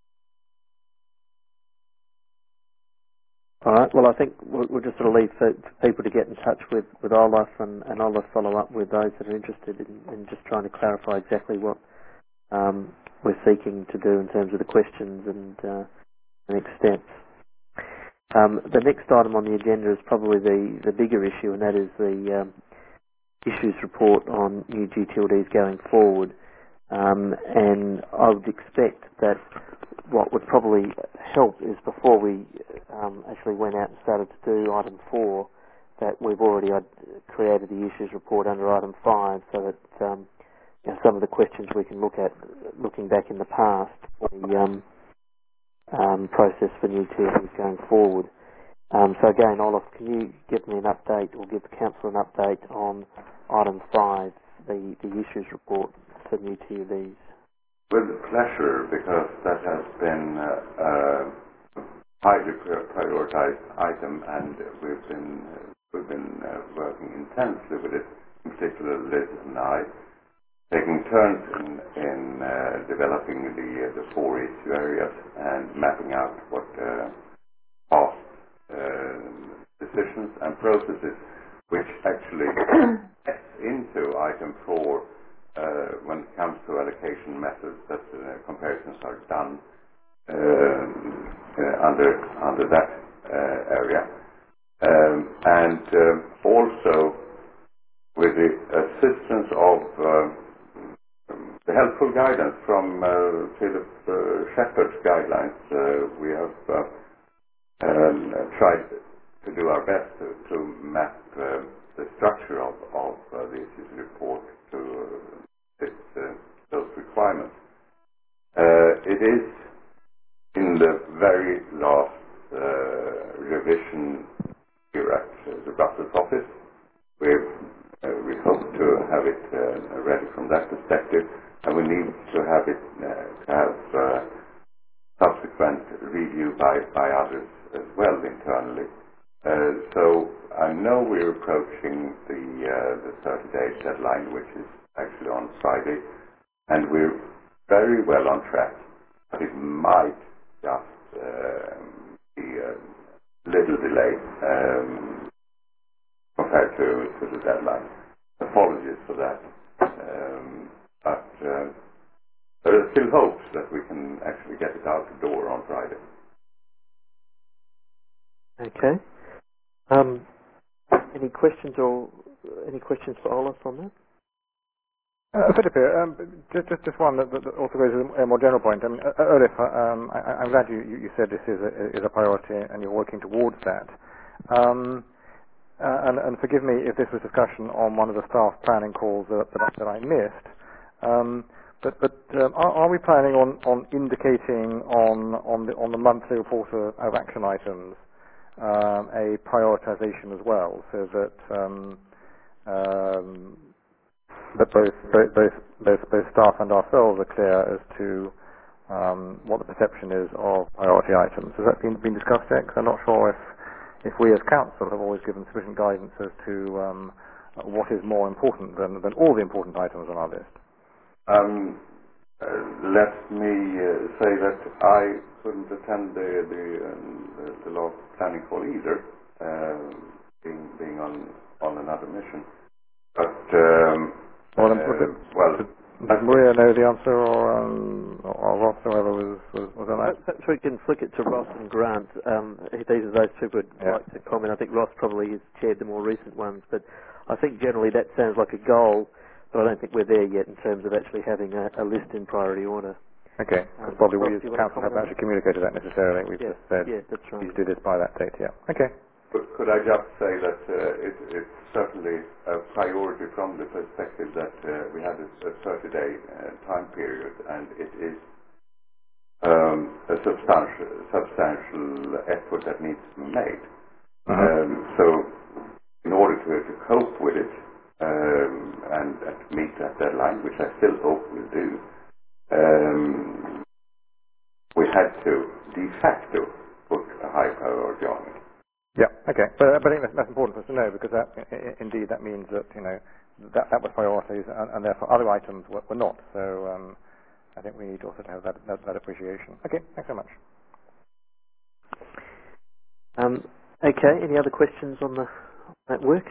All right. Well, I think we'll, we'll just sort of leave for, for people to get in touch with, with Olaf, and, and Olaf follow up with those that are interested in, in just trying to clarify exactly what um, we're seeking to do in terms of the questions and, uh, and extents. Um, the next item on the agenda is probably the, the bigger issue, and that is the um, issues report on new G T L Ds going forward. Um, and I would expect that what would probably help is before we um, actually went out and started to do item four, that we've already uh, created the issues report under item five, so that um, you know, some of the questions we can look at, looking back in the past, the um, um, process for new T L Ds going forward. Um, so again, Olaf, can you give me an update or give the council an update on item five, the, the issues report for new T L Ds? With pleasure, because that has been uh, a highly prioritized item, and we've been uh, we've been uh, working intensely with it, in particular Liz and I, taking turns in, in uh, developing the uh, the four issue areas and mapping out what uh, past uh, decisions and processes which actually gets into item four. Uh, when it comes to allocation methods, that uh, comparisons are done uh, uh, under under that uh, area, um, and uh, also with the assistance of uh, the helpful guidance from uh, Philip uh, Shepard's guidelines, uh, we have uh, um, tried to do our best to, to map uh, the structure of, of uh, the issues report to uh, fit uh, those requirements. Uh, it is in the very last uh, revision here at uh, the Brussels office. We've, uh, we hope to have it uh, ready from that perspective, and we need to have it uh, have uh, subsequent review by, by others as well internally. Uh, so I know we're approaching the uh, the thirty day deadline, which is actually on Friday, and we're very well on track, but it might just uh, be a little delay um, compared to, to the deadline. Apologies for that, um, but uh, there are still hopes that we can actually get it out the door on Friday. Okay. Um, any questions or any questions for Olaf on that? Uh, Philip, um, just, just, just one that, that also goes to a more general point. I mean, uh, Olaf, um, I, I'm glad you, you said this is a, is a priority and you're working towards that. Um, uh, and, and forgive me if this was discussion on one of the staff planning calls that, that, that I missed. Um, But but um, are, are we planning on, on indicating on on the on the monthly report of, of action items um, a prioritization as well, so that um, um, that both both both both both staff and ourselves are clear as to um, what the perception is of priority items? Has that been been discussed yet? 'Cause I'm not sure if if we as council have always given sufficient guidance as to um, what is more important than than all the important items on our list. Um, uh, let me uh, say that I couldn't attend the the, um, the, the last planning call either, uh, being being on on another mission. But um, well, uh, well, does, does Maria know the answer, or um, or Ross, or whoever was was, was on that? Perhaps we can flick it to Ross and Grant. Um, these are those two who would Yeah. like to comment. I think Ross probably has chaired the more recent ones, but I think generally that sounds like a goal. But I don't think we're there yet in terms of actually having a, a list in priority order. Okay, because probably we as council haven't actually communicated that necessarily. We've yeah. just said, yeah, that's right. please do this by that date, yeah. Okay. But could I just say that uh, it, it's certainly a priority from the perspective that uh, we had a thirty-day uh, time period, and it is um, a substantial, substantial effort that needs to be made. Uh-huh. Um, so in order to, to cope with it, Um, and, and to meet that deadline, which I still hope we'll do, um, we had to de facto put a high priority on it. Yeah, okay. But, but I think that's, that's important for us to know, because that, I, I, indeed that means that, you know, that, that was priorities, and, and therefore other items were, were not. So um, I think we need also to have that, that, that appreciation. Okay, thanks so much. Um, okay, any other questions on the that work?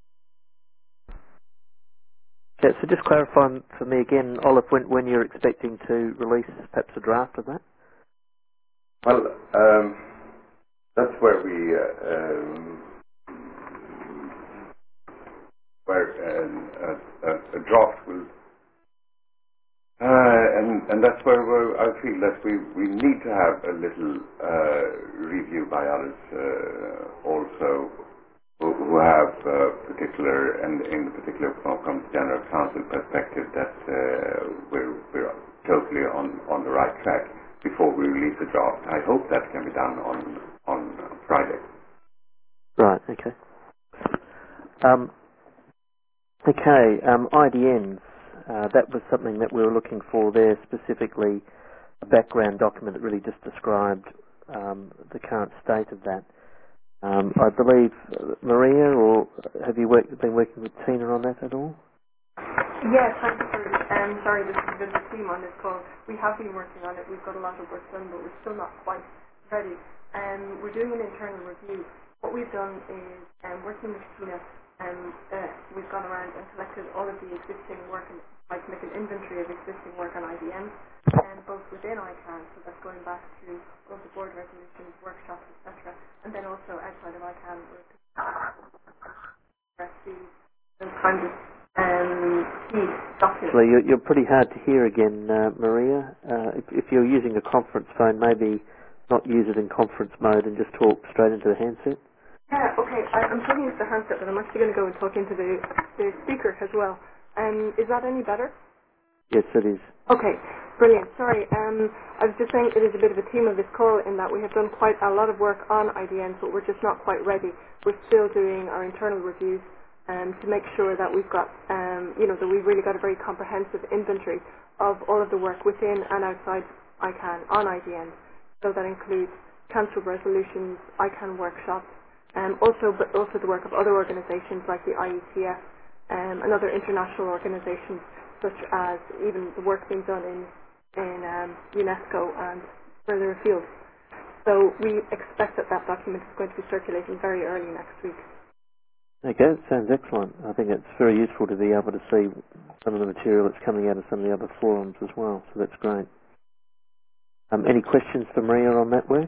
Okay, so just clarifying for me again, Olive, when, when you're expecting to release perhaps a draft of that? Well, um, that's where we, uh, um, where uh, a, a, a draft will, uh, and, and that's where we're, I feel that we, we need to have a little uh, review by others uh, also, who, who have uh, particular, and in particular from, from the General Council perspective, that uh, we're, we're totally on, on the right track before we release the draft. I hope that can be done on, on Friday. Right, okay. Um, okay, um, I D Ns, uh, that was something that we were looking for there, specifically a background document that really just described um, the current state of that. Um, I believe, uh, Maria, or have you worked, been working with Tina on that at all? Yes, thank you for, um, sorry, this is a bit of a theme on this call. We have been working on it. We've got a lot of work done, but we're still not quite ready. Um, we're doing an internal review. What we've done is, um, working with Tina, um, uh, we've gone around and collected all of the existing work, and like make an inventory of existing work on I D Ms, and both within I CAN, so that's going back to all the board resolutions, workshops, et cetera, and then also outside of I CAN, we're those kinds of um, key documents. Actually, you're, you're pretty hard to hear again, uh, Maria. Uh, if, if you're using a conference phone, maybe not use it in conference mode and just talk straight into the handset. Yeah, okay, I, I'm talking into the handset, but I'm actually going to go and talk into the, the speaker as well. Um, is that any better? Yes, it is. Okay, brilliant. Sorry, um, I was just saying it is a bit of a theme of this call in that we have done quite a lot of work on I D Ns, but we're just not quite ready. We're still doing our internal reviews um, to make sure that we've got, um, you know, that we've really got a very comprehensive inventory of all of the work within and outside I CAN on I D Ns. So that includes council resolutions, I CAN workshops, um, also, but also the work of other organisations like the I E T F um, and other international organisations, such as even the work being done in, in um, UNESCO and further afield. So we expect that that document is going to be circulating very early next week. Okay, that sounds excellent. I think it's very useful to be able to see some of the material that's coming out of some of the other forums as well, so that's great. Um, any questions for Maria on that work?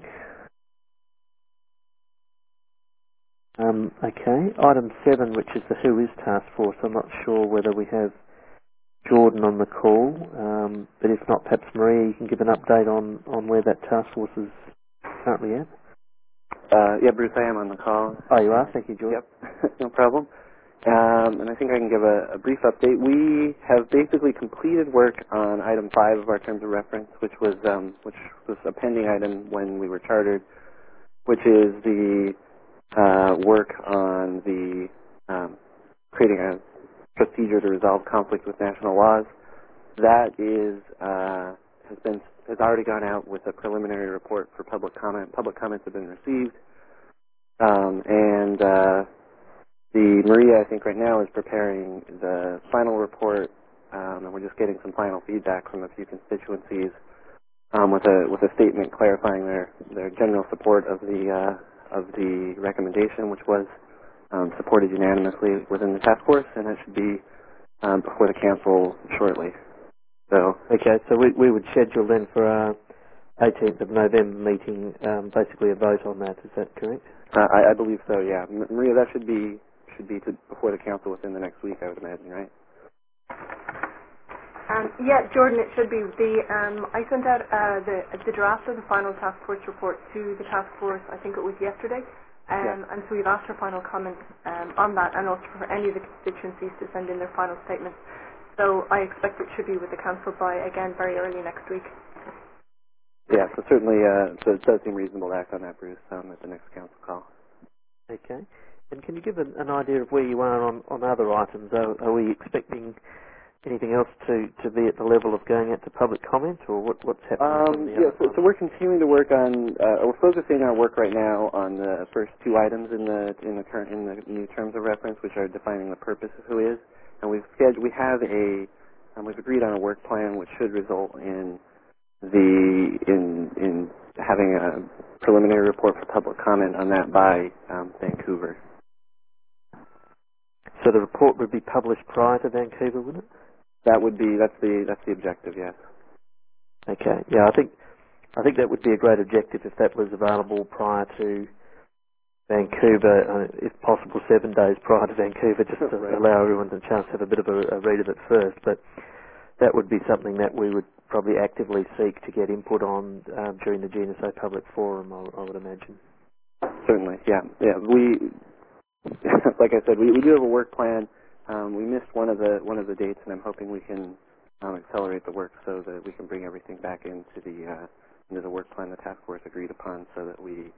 Um, okay, item seven, which is the Who Is Task Force. I'm not sure whether we have Jordan on the call, um, but if not, perhaps Maria, you can give an update on, on where that task force is currently at. Uh, yeah, Bruce, I am on the call. Oh, you are? Thank you, Jordan. Yep, no problem. Um, and I think I can give a, a brief update. We have basically completed work on item five of our terms of reference, which was um, which was a pending item when we were chartered, which is the uh, work on the um, creating a procedure to resolve conflict with national laws. That is uh, has been has already gone out with a preliminary report for public comment. Public comments have been received, um, and uh, the Maria, I think, right now is preparing the final report, um, and we're just getting some final feedback from a few constituencies um, with a with a statement clarifying their their general support of the uh, of the recommendation, which was um, supported unanimously within the task force, and that should be um, before the council shortly. So okay, so we we would schedule then for our eighteenth of November meeting, um, basically a vote on that. Is that correct? Uh, I, I believe so. Yeah, M- Maria, that should be should be to, before the council within the next week, I would imagine, right? Um, yeah, Jordan, it should be. The um, I sent out uh, the the draft of the final task force report to the task force. I think it was yesterday, um, yeah. and so we've asked for final comments um, on that, and also for any of the constituencies to send in their final statements. So I expect it should be with the council by, again, very early next week. Yeah, so certainly, uh, so it does seem reasonable to act on that, Bruce, um, at the next council call. Okay. And can you give an, an idea of where you are on, on other items? Are, are we expecting anything else to, to be at the level of going out to public comment, or what, what's happening Um, on the yeah, other so, so we're continuing to work on, uh, we're focusing our work right now on the first two items in the in the current in the new terms of reference, which are defining the purpose of who is, and we've scheduled, we have a, um, we've agreed on a work plan which should result in the in in having a preliminary report for public comment on that by um, Vancouver. So the report would be published prior to Vancouver, wouldn't it? That would be that's the that's the objective, yes. Okay. Yeah, I think I think that would be a great objective if that was available prior to Vancouver, uh, if possible seven days prior to Vancouver, just to right. allow everyone a chance to have a bit of a, a read of it first. But that would be something that we would probably actively seek to get input on um, during the G N S A Public Forum, I, I would imagine. Certainly, yeah. Yeah, we, like I said, we, we do have a work plan. Um, we missed one of the one of the dates, and I'm hoping we can um, accelerate the work so that we can bring everything back into the uh, into the work plan the task force agreed upon, so that we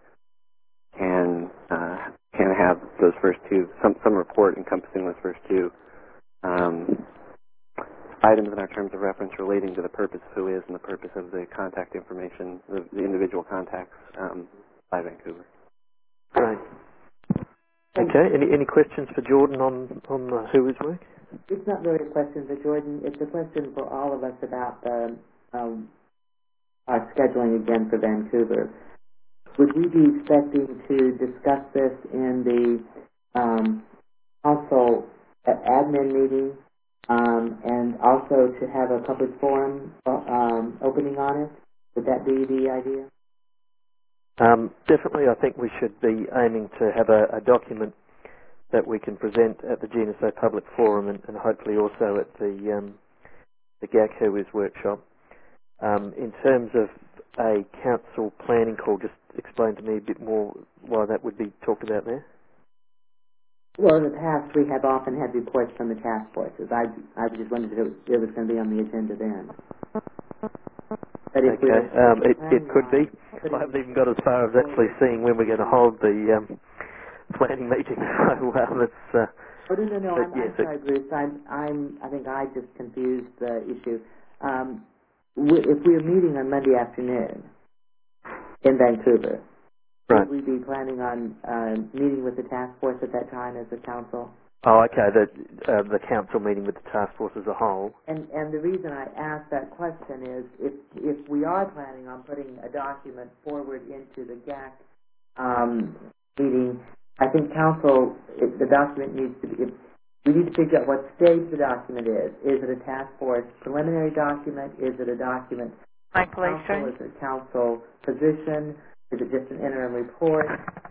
can uh, can have those first two some some report encompassing those first two um, items in our terms of reference relating to the purpose of who is and the purpose of the contact information, the, the individual contacts um, by Vancouver. Great. Okay. Any any questions for Jordan on on uh, who is work? It's not really a question for Jordan. It's a question for all of us about the um, our scheduling again for Vancouver. Would we be expecting to discuss this in the um, council admin meeting, um, and also to have a public forum um, opening on it? Would that be the idea? Um, definitely, I think we should be aiming to have a, a document that we can present at the G N S A Public Forum, and, and hopefully also at the um, the G A C Who Is workshop. Um, in terms of a council planning call, just explain to me a bit more why that would be talked about there. Well, in the past, we have often had reports from the task forces. I, I just wondered if it was, it was going to be on the agenda then. But if okay, um, it, it could be. Could I haven't even got as far as actually seeing when we're going to hold the um, planning meeting. So um, it's. Uh, oh no no no! I'm, yes, I'm sorry, Bruce. I'm I'm I think I just confused the issue. Um, we, if we are meeting on Monday afternoon in Vancouver, right. would we be planning on uh, meeting with the task force at that time as a council? Oh, okay. The uh, the council meeting with the task force as a whole. And and the reason I asked that question is if if we are planning on putting a document forward into the G A C um, meeting, I think council if the document needs to be. If, we need to figure out what stage the document is. Is it a task force preliminary document? Is it a document? Council? Is it a council position? Is it just an interim report?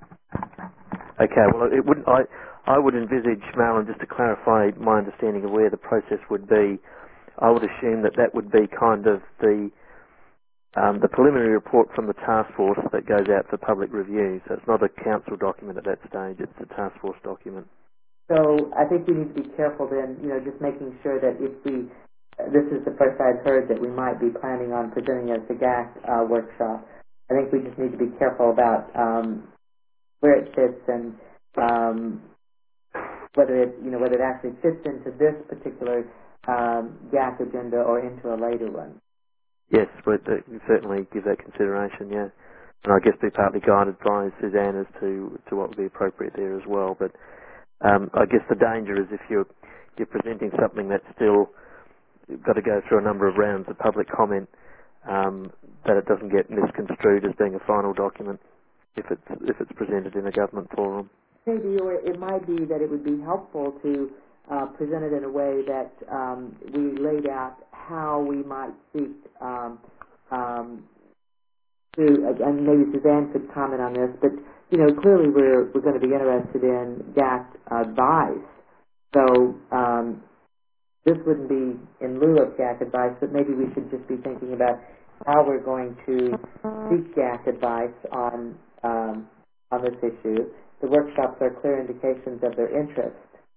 Okay. Well, it wouldn't. I. I would envisage, Marilyn, just to clarify my understanding of where the process would be, I would assume that that would be kind of the um, the preliminary report from the task force that goes out for public review. So it's not a council document at that stage, it's a task force document. So I think we need to be careful then, you know, just making sure that if we, uh, this is the first I've heard that we might be planning on presenting as the G A C uh, workshop. I think we just need to be careful about um, where it fits and um, whether it, you know, whether it actually fits into this particular um, G A C agenda or into a later one. Yes, we'd uh, certainly give that consideration, yeah. And I guess be partly guided by Suzanne as to, to what would be appropriate there as well. But um, I guess the danger is if you're, you're presenting something that's still got to go through a number of rounds of public comment, um, that it doesn't get misconstrued as being a final document if it's, if it's presented in a government forum. Maybe, or it might be that it would be helpful to uh, present it in a way that um, we laid out how we might seek um, um, to, and maybe Suzanne could comment on this, but, you know, clearly we're, we're going to be interested in G A C advice. So um, this wouldn't be in lieu of G A C advice, but maybe we should just be thinking about how we're going to seek G A C advice on um, on this issue. The workshops are clear indications of their interest.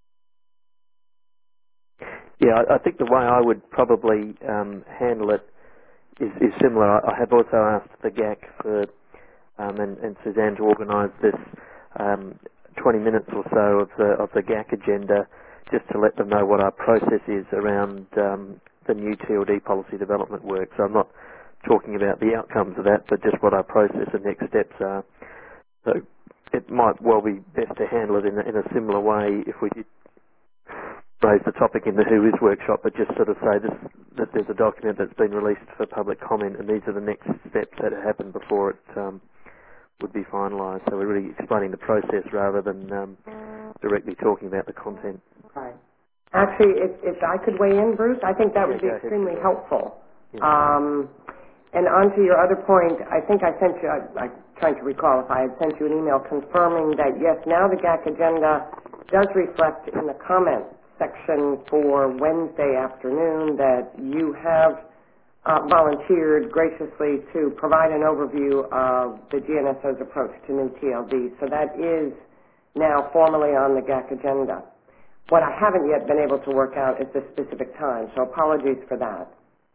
Yeah, I, I think the way I would probably um, handle it is, is similar. I, I have also asked the G A C for um, and, and Suzanne to organise this um, twenty minutes or so of the of the G A C agenda, just to let them know what our process is around um, the new T L D policy development work. So I'm not talking about the outcomes of that, but just what our process and next steps are. So it might well be best to handle it in a, in a similar way if we did raise the topic in the Who Is workshop, but just sort of say this, that there's a document that's been released for public comment and these are the next steps that happen before it um, would be finalised. So we're really explaining the process rather than um, directly talking about the content. Right. Actually, if, if I could weigh in, Bruce, I think that Yeah, would be go ahead, extremely Suzanne. helpful. Yeah. Um, and on to your other point, I think I sent you, I, I'm trying to recall if I had sent you an email confirming that, yes, now the G A C agenda does reflect in the comment section for Wednesday afternoon that you have uh, volunteered graciously to provide an overview of the G N S O's approach to new T L D. So that is now formally on the G A C agenda. What I haven't yet been able to work out is the specific time, so apologies for that.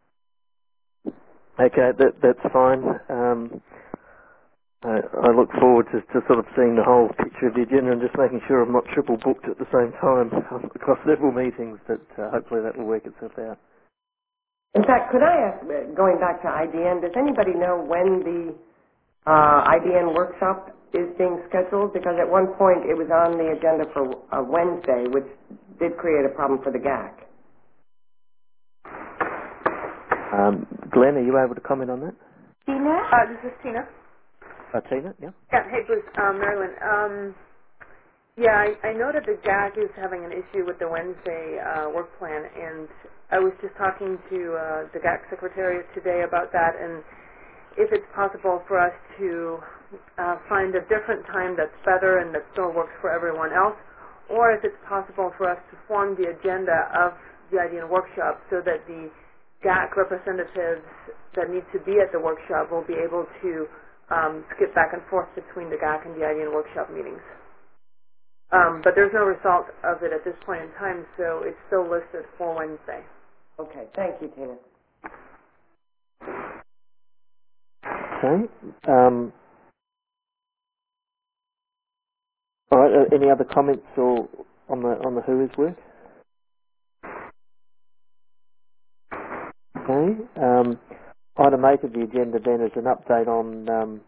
Okay, that, that's fine. Um, I, I look forward to, to sort of seeing the whole picture of the agenda and just making sure I'm not triple booked at the same time across several meetings, but uh, hopefully that will work itself out. In fact, could I ask, uh, going back to I D N, does anybody know when the uh, I D N workshop is being scheduled? Because at one point it was on the agenda for uh, Wednesday, which did create a problem for the G A C. Um, Glenn, are you able to comment on that? Tina? Uh, this is Tina. Uh, Tina, yeah? Yeah, hey Bruce, um, Marilyn. Um, yeah, I, I know that the G A C is having an issue with the Wednesday uh, work plan, and I was just talking to uh, the G A C Secretariat today about that, and if it's possible for us to uh, find a different time that's better and that still works for everyone else, or if it's possible for us to form the agenda of the I D N workshop so that the G A C representatives that need to be at the workshop will be able to um, skip back and forth between the G A C and the I D N workshop meetings. Um, but there's no result of it at this point in time, so it's still listed for Wednesday. Okay, thank you, Tina. Okay. Um, all right. Uh, any other comments or on the on the Who Is work? Okay. Um, item eight of the agenda then is an update on um,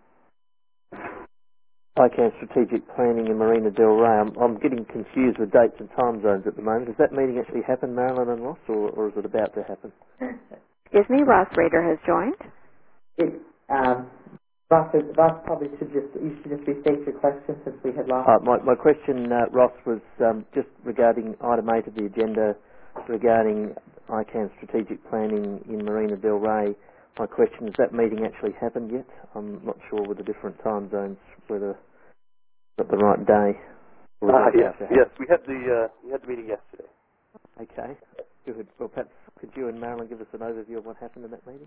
I CAN strategic planning in Marina Del Rey. I'm, I'm getting confused with dates and time zones at the moment. Has that meeting actually happened, Marilyn and Ross, or, or is it about to happen? Excuse me, Ross Rader has joined. It, um, Ross, is, Ross probably should just, you should just restate your question since we had lost. Uh, my, my question, uh, Ross, was um, just regarding item eight of the agenda regarding I CAN strategic planning in Marina Del Rey. My question, has that meeting actually happened yet? I'm not sure with the different time zones whether it's the right day. Or Uh, is it yes, about to happen? yes, we had the uh, we had the meeting yesterday. Okay, good. Well, perhaps could you and Marilyn give us an overview of what happened in that meeting?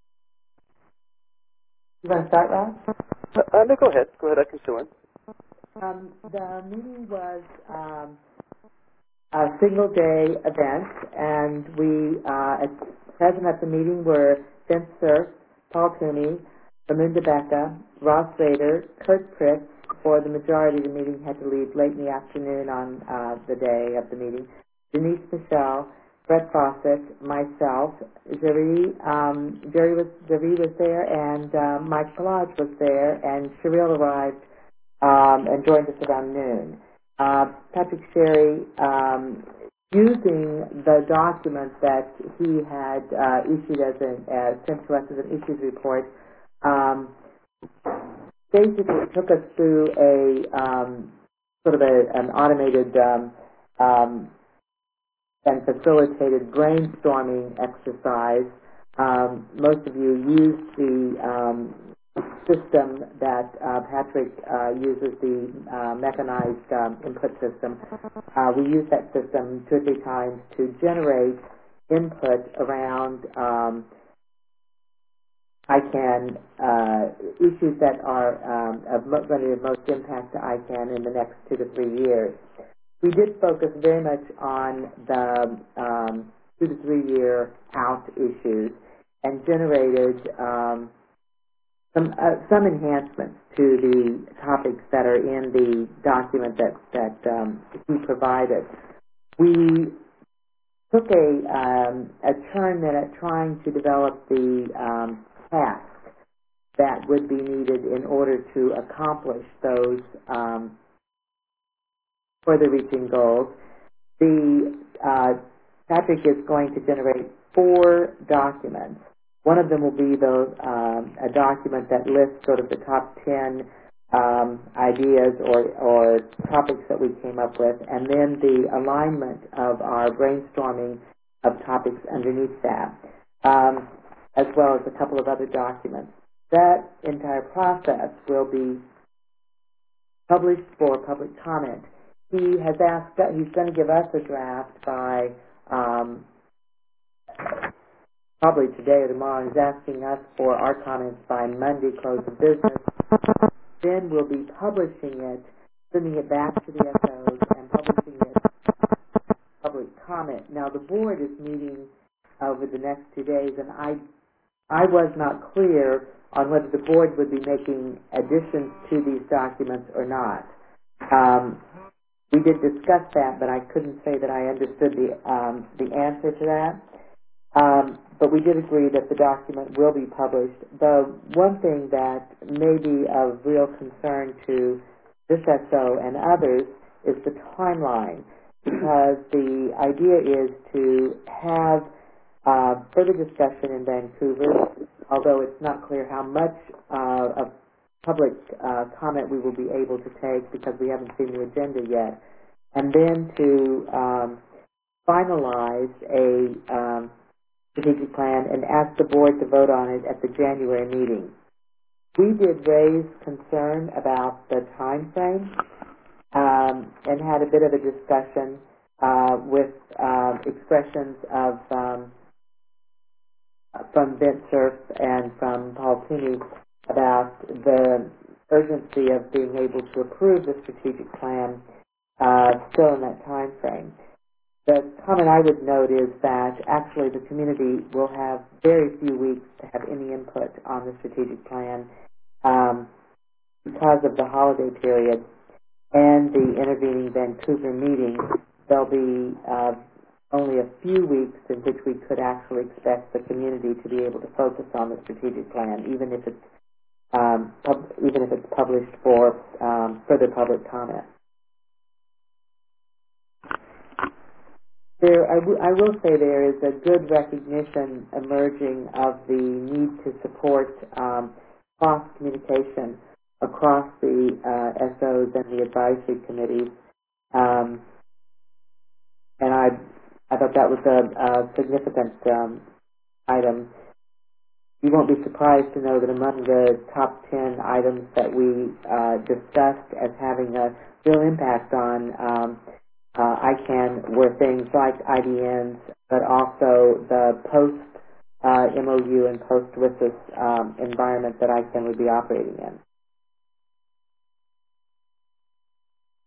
You want to start, Ross? Uh, uh, no, go ahead. Go ahead. I can fill in. Um, the meeting was um, a single-day event, and we, uh, at, present at the meeting were Vince Cerf, Paul Toomey, Belinda Becca, Ross Rader, Kurt Pritz. For the majority of the meeting, had to leave late in the afternoon on uh, the day of the meeting. Denise Michelle, Brett Fawcett, myself, Jerry, um, Jerry was Jerry was there, and uh, Mike Palage was there, and Cheryl arrived um, and joined us around noon. Uh, Patrick Sherry, um, using the document that he had uh, issued as an uh, sent to us as an issues report, um, basically took us through a um, sort of a, an automated um, um, and facilitated brainstorming exercise. Um, most of you used the um, system that uh, Patrick uh, uses, the uh, mechanized um, input system. Uh, we use that system two or three times to generate input around um, I CAN uh, issues that are um, of mo- going to have most impact to I CAN in the next two to three years. We did focus very much on the um, two to three year out issues and generated um, some uh, some enhancements to the topics that are in the document that that um, he provided. We took a um, a turn then at trying to develop the um, task that would be needed in order to accomplish those um, further-reaching goals. The uh, Patrick is going to generate four documents. One of them will be the, um, a document that lists sort of the top ten um, ideas or, or topics that we came up with, and then the alignment of our brainstorming of topics underneath that, um, as well as a couple of other documents. That entire process will be published for public comment. He has asked, he's going to give us a draft by um, probably today or tomorrow. He's asking us for our comments by Monday, close of business. Then we'll be publishing it, sending it back to the S Os, and publishing it public comment. Now, the board is meeting over the next two days, and I, I was not clear on whether the board would be making additions to these documents or not. Um, we did discuss that, but I couldn't say that I understood the um, the answer to that. Um, but we did agree that the document will be published. The one thing that may be of real concern to this S O and others is the timeline, because the idea is to have uh, further discussion in Vancouver, although it's not clear how much uh, of public uh, comment we will be able to take because we haven't seen the agenda yet, and then to um, finalize a um, strategic plan and ask the board to vote on it at the January meeting. We did raise concern about the time frame um, and had a bit of a discussion uh, with uh, expressions of um, from Vince Cerf and from Paul Toomey about the urgency of being able to approve the strategic plan uh, still in that time frame. The comment I would note is that actually the community will have very few weeks to have any input on the strategic plan um, because of the holiday period and the intervening Vancouver meeting. There'll be uh, only a few weeks in which we could actually expect the community to be able to focus on the strategic plan, even if it's um, pub- even if it's published for um, further public comment. There, I, w- I will say there is a good recognition emerging of the need to support um, cross-communication across the uh, S Os and the advisory committees. Um, and I, I thought that was a, a significant um, item. You won't be surprised to know that among the top ten items that we uh, discussed as having a real impact on um, Uh, I CAN were things like I D Ns, but also the post uh, M O U and post W I S S um, environment that I CAN would be operating in.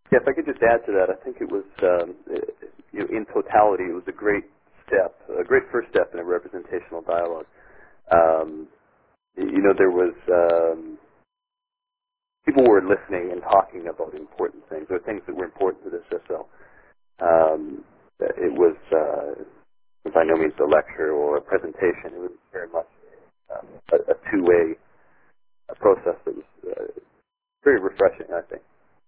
Yeah, if I could just add to that, I think it was, um, you know, in totality, it was a great step, a great first step in a representational dialogue. Um, you know, there was, um, people were listening and talking about important things, or things that were important to this S O. Um, it was uh, by no means a lecture or a presentation. It was very much um, a, a two-way a process that was uh, very refreshing, I think.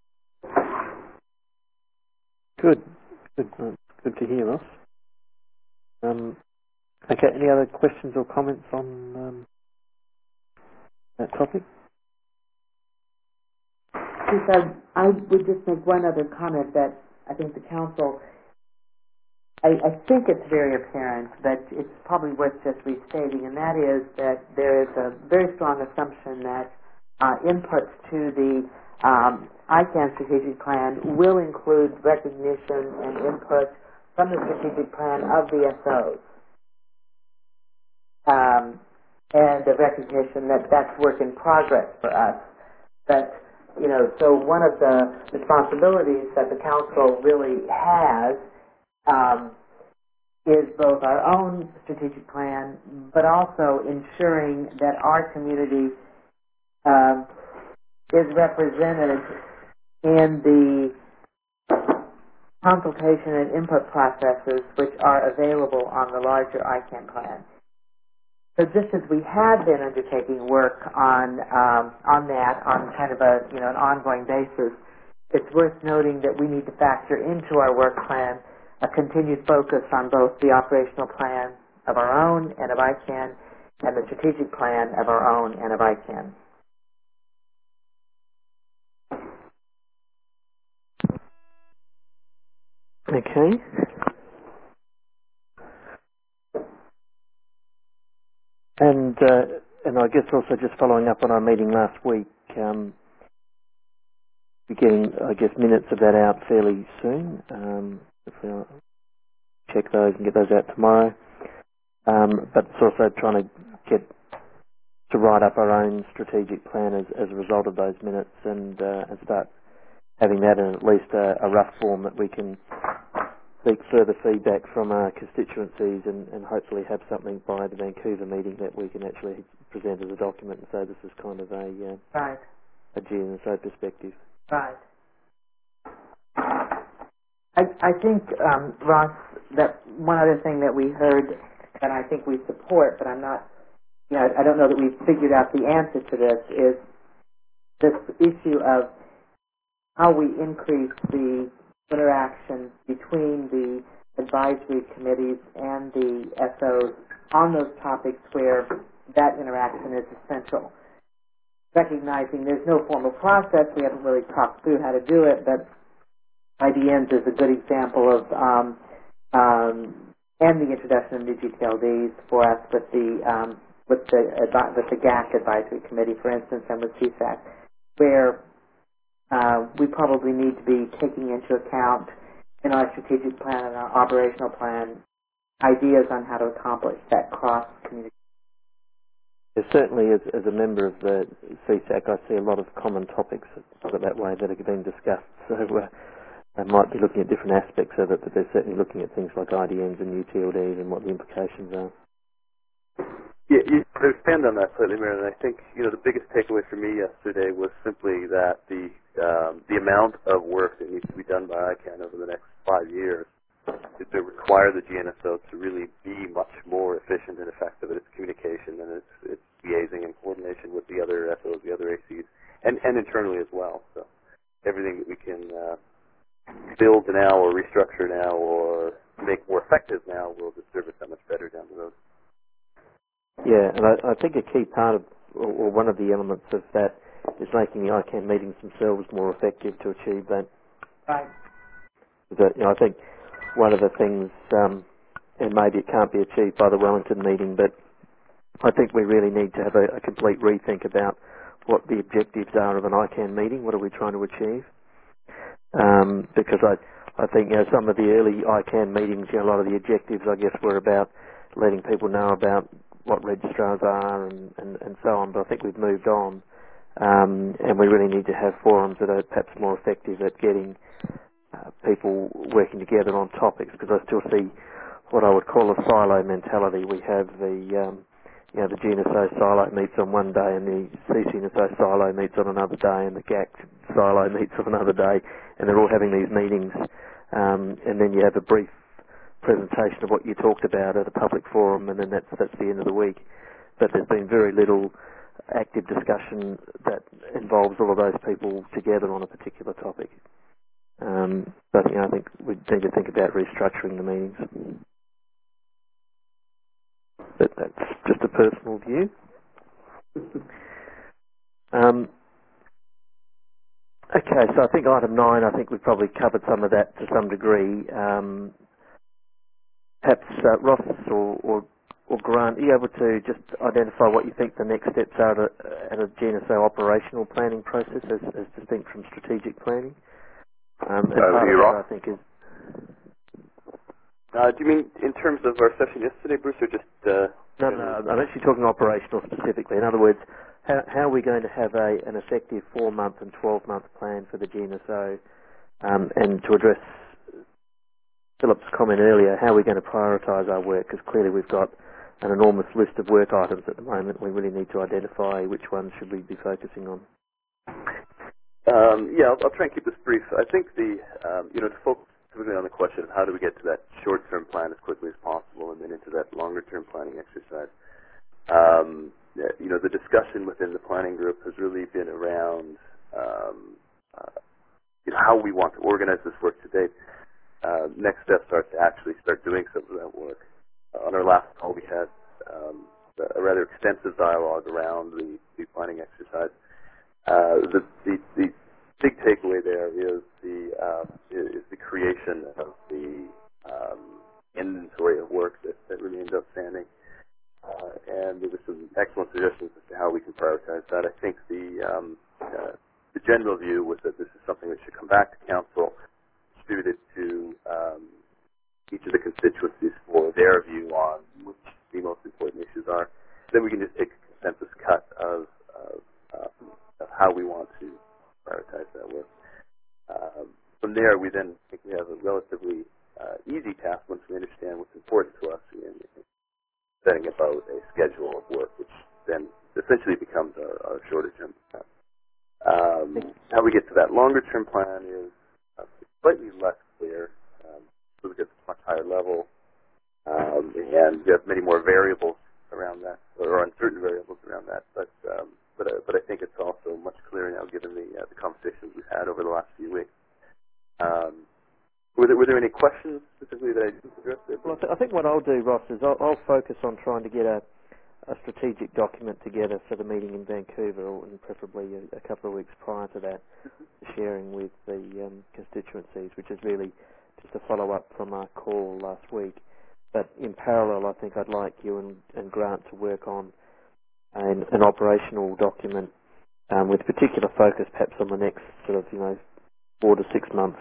Good. Good, uh, good to hear, Ross. Um, okay, any other questions or comments on um, that topic? Yes, I, I would just make one other comment that I think the council, I, I think it's very apparent, but it's probably worth just restating, and that is that there is a very strong assumption that uh, inputs to the um, I CANN strategic plan will include recognition and input from the strategic plan of the S Os. Um, and the recognition that that's work in progress for us. But, you know, so one of the responsibilities that the council really has um, is both our own strategic plan, but also ensuring that our community um, is represented in the consultation and input processes which are available on the larger I CANN plan. So just as we have been undertaking work on um, on that on kind of a you know an ongoing basis, it's worth noting that we need to factor into our work plan a continued focus on both the operational plan of our own and of I CANN and the strategic plan of our own and of I CANN. Okay. And uh, and I guess also just following up on our meeting last week, um, we're getting, I guess, minutes of that out fairly soon. Um, if we'll check those and get those out tomorrow. Um, but it's also trying to get to write up our own strategic plan as, as a result of those minutes and, uh, and start having that in at least a, a rough form that we can seek further feedback from our constituencies and, and hopefully have something by the Vancouver meeting that we can actually present as a document and say this is kind of a, uh, right. a G N S O perspective. Right. I, I think, um, Ross, that one other thing that we heard that I think we support, but I'm not, you know, I don't know that we've figured out the answer to this, is this issue of how we increase the interaction between the advisory committees and the S Os on those topics where that interaction is essential. Recognizing there's no formal process, we haven't really talked through how to do it, but I D Ns is a good example of, um, um, and the introduction of new G T L Ds for us with the um, with the with the G A C advisory committee, for instance, and with G S A C, where uh, we probably need to be taking into account in our strategic plan and our operational plan ideas on how to accomplish that cross communication. Certainly, as, as a member of the C SAC, I see a lot of common topics, put it that way, that are being discussed. So uh, they might be looking at different aspects of it, but they're certainly looking at things like I D Ns and U T L Ds and what the implications are. Yeah, you to expand on that slightly, Marilyn. I think you know the biggest takeaway for me yesterday was simply that the um, the amount of work that needs to be done by I CANN over the next five years is to require the G N S O to really be much more efficient and effective at its communication and its, its liaising and coordination with the other S Os, the other A Cs, and, and internally as well. So everything that we can uh, build now or restructure now or make more effective now will just serve us that much better down the road. Yeah, and I, I think a key part of, or, or one of the elements of that is making the I CANN meetings themselves more effective to achieve that. Right. That, you know, I think one of the things, um, and maybe it can't be achieved by the Wellington meeting, but I think we really need to have a, a complete rethink about what the objectives are of an I CANN meeting. What are we trying to achieve? Um, because I, I think you know, some of the early I CANN meetings, you know, a lot of the objectives, I guess, were about letting people know about what registrars are and, and, and so on. But I think we've moved on Um, and we really need to have forums that are perhaps more effective at getting uh, people working together on topics, because I still see what I would call a silo mentality. We have the, um, you know, the G N S O silo meets on one day, and the C C N S O silo meets on another day, and the G A C silo meets on another day, and they're all having these meetings, um, and then you have a brief presentation of what you talked about at a public forum, and then that's that's the end of the week. But there's been very little active discussion that involves all of those people together on a particular topic. Um, but you know, I think we need to think about restructuring the meetings. But that's just a personal view. um, okay, so I think item nine, I think we've probably covered some of that to some degree. Um, perhaps uh, Ross or, or or Grant, are you able to just identify what you think the next steps are to, at a G N S O operational planning process as, as distinct from strategic planning? Um, and Over part to you, of Ross. that, I think, is... Uh, do you mean in terms of our session yesterday, Bruce, or just... Uh, No, no, I'm actually talking operational specifically. In other words, how, how are we going to have a, an effective four-month and twelve-month plan for the G N S O? Um, and to address Philip's comment earlier, how are we going to prioritise our work? Because clearly we've got an enormous list of work items at the moment. We really need to identify which ones should we be focusing on. Um, yeah, I'll, I'll try and keep this brief. I think the, um, you know, to focus specifically on the question of how do we get to that short-term plan as quickly as possible and then into that longer-term planning exercise. Um, you know, the discussion within the planning group has really been around um, uh, you know, how we want to organize this work to date. Uh, next steps are to actually start doing some of that work. Uh, on our last call, we had um, a rather extensive dialogue around the, the planning exercise. Uh, the, the, the big takeaway there is the uh, is the creation of the um, inventory of work that, that remains outstanding, uh, and there were some excellent suggestions as to how we can prioritize that. I think the um, uh, the general view was that this is something that should come back to council, distributed to um, each of the constituencies for their view on which the most important issues are. Then we can just take a consensus cut of, of, um, of how we want to prioritize that work. Um, from there, we then think we have a relatively uh, easy task once we understand what's important to us in setting about a schedule of work, which then essentially becomes our, our shorter-term plan. Um, how we get to that longer-term plan is uh, slightly less clear. Um, so we get to a much higher level, um, and we have many more variables around that, or uncertain variables around that. But um, but uh, but I think it's also much clearer now, given the uh, the conversations we've had over the last few weeks. Um, were there were there any questions specifically that I didn't address there? Well, I, th- I think what I'll do, Ross, is I'll, I'll focus on trying to get a, a strategic document together for the meeting in Vancouver, or, and preferably a, a couple of weeks prior to that, sharing with the um, constituencies, which is really just a follow-up from our call last week. But in parallel, I think I'd like you and, and Grant to work on an, an operational document um, with particular focus perhaps on the next sort of, you know, four to six months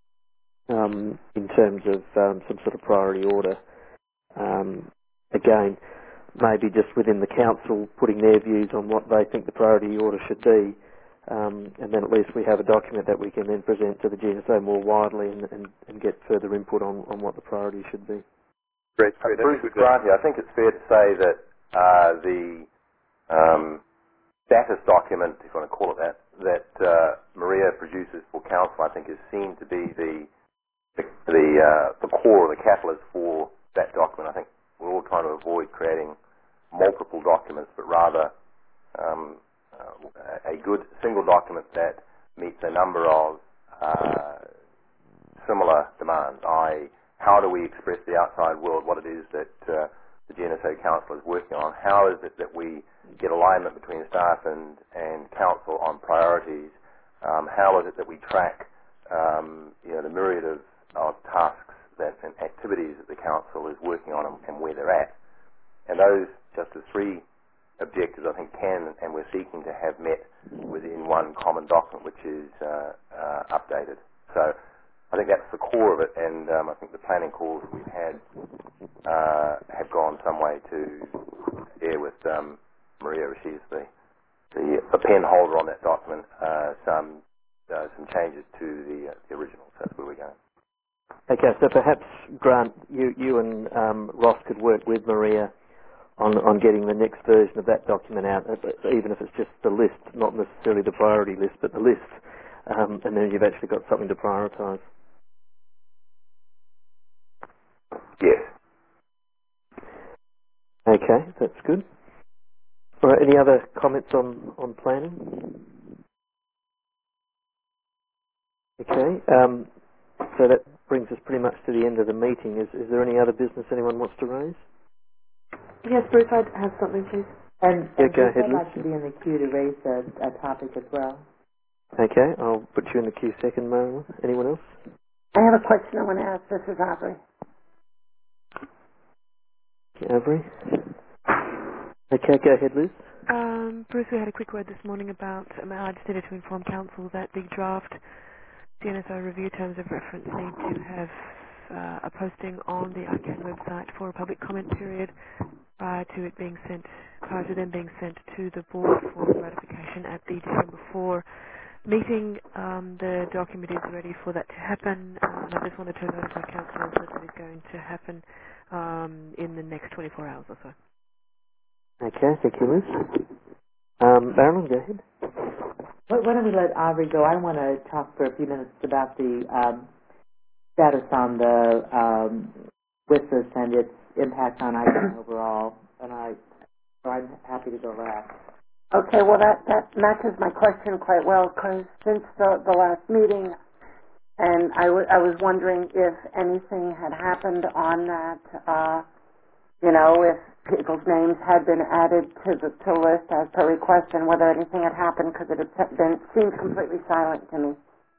um, in terms of um, some sort of priority order. Um, again, maybe just within the council putting their views on what they think the priority order should be, um, and then at least we have a document that we can then present to the G N S O more widely and, and, and get further input on, on what the priority should be. Great, great. Bruce Grant here. I think it's fair to say that uh, the um, status document, if you want to call it that, that uh, Maria produces for council, I think is seen to be the the the, uh, the core or the catalyst for that document. I think we're all trying to avoid creating multiple documents, but rather um, uh, a good single document that meets a number of uh, similar demands. I, how do we express to the outside world what it is that uh, the G N S O Council is working on? How is it that we get alignment between staff and, and council on priorities? Um, how is it that we track um, you know, the myriad of, of tasks that, and activities that the council is working on and, and where they're at? And those, just the three objectives, I think, can and we're seeking to have met within one common document, which is uh, uh, updated. So I think that's the core of it, and um, I think the planning calls we've had uh, have gone some way to share with um, Maria, as she's the the, the pen holder on that document uh, some uh, some changes to the, uh, the original. So that's where we're going. Okay, so perhaps, Grant, you, you and um, Ross could work with Maria on, on getting the next version of that document out, even if it's just the list, not necessarily the priority list, but the list, um, and then you've actually got something to prioritise. Yes. Okay, that's good. All right, any other comments on, on planning? Okay, um, so that brings us pretty much to the end of the meeting. Is, is there any other business anyone wants to raise? Yes, Bruce, I have something, please. And, Yeah, and go Bruce, ahead, I'd Liz. like to be in the queue to raise a, a topic as well. Okay, I'll put you in the queue second, Marilyn. Anyone else? I have a question I want to ask. This is Aubrey. Okay, Avery? Okay, go ahead, Liz. Um, Bruce, we had a quick word this morning about, um, I just needed to inform Council that the draft D N S O review terms of reference need to have uh, a posting on the I CANN website for a public comment period prior to it being sent, prior to them being sent to the board for ratification at the December fourth meeting. Um, the document is ready for that to happen. Um, I just wanted to notify Council that that is going to happen um, in the next twenty-four hours or so. Okay, thank you, Liz. Um, Marilyn, go ahead. Why why don't we let Aubrey go? I want to talk for a few minutes about the um, status on the um, W I S S and its impact on I CANN overall, and I, so I'm happy to go last. Okay, well, that, that matches my question quite well, because since the, the last meeting, and I, w- I was wondering if anything had happened on that, uh, you know, if people's names had been added to the to list as per request, and whether anything had happened, because it had been seemed completely silent to me.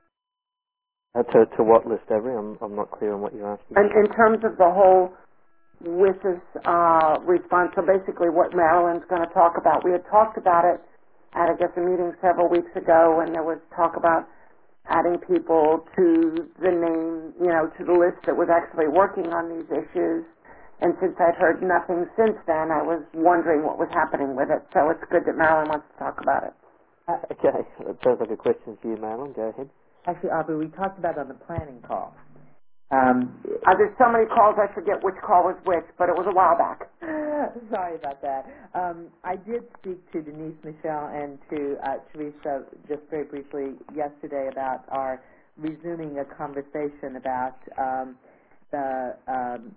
Uh, to, to what list, Avery? I'm, I'm not clear on what you're asking. And in terms of the whole W I S S uh, response, so basically what Marilyn's going to talk about, we had talked about it at, I guess, a meeting several weeks ago, and there was talk about adding people to the name, you know, to the list that was actually working on these issues. And since I'd heard nothing since then, I was wondering what was happening with it. So it's good that Marilyn wants to talk about it. Uh, okay, that sounds like a question for you, Marilyn. Go ahead. Actually, Aubrey, we talked about it on the planning call. Um, uh, there's so many calls, I forget which call was which, but it was a while back. Sorry about that. Um, I did speak to Denise Michelle and to uh, Teresa just very briefly yesterday about our resuming a conversation about um, the um,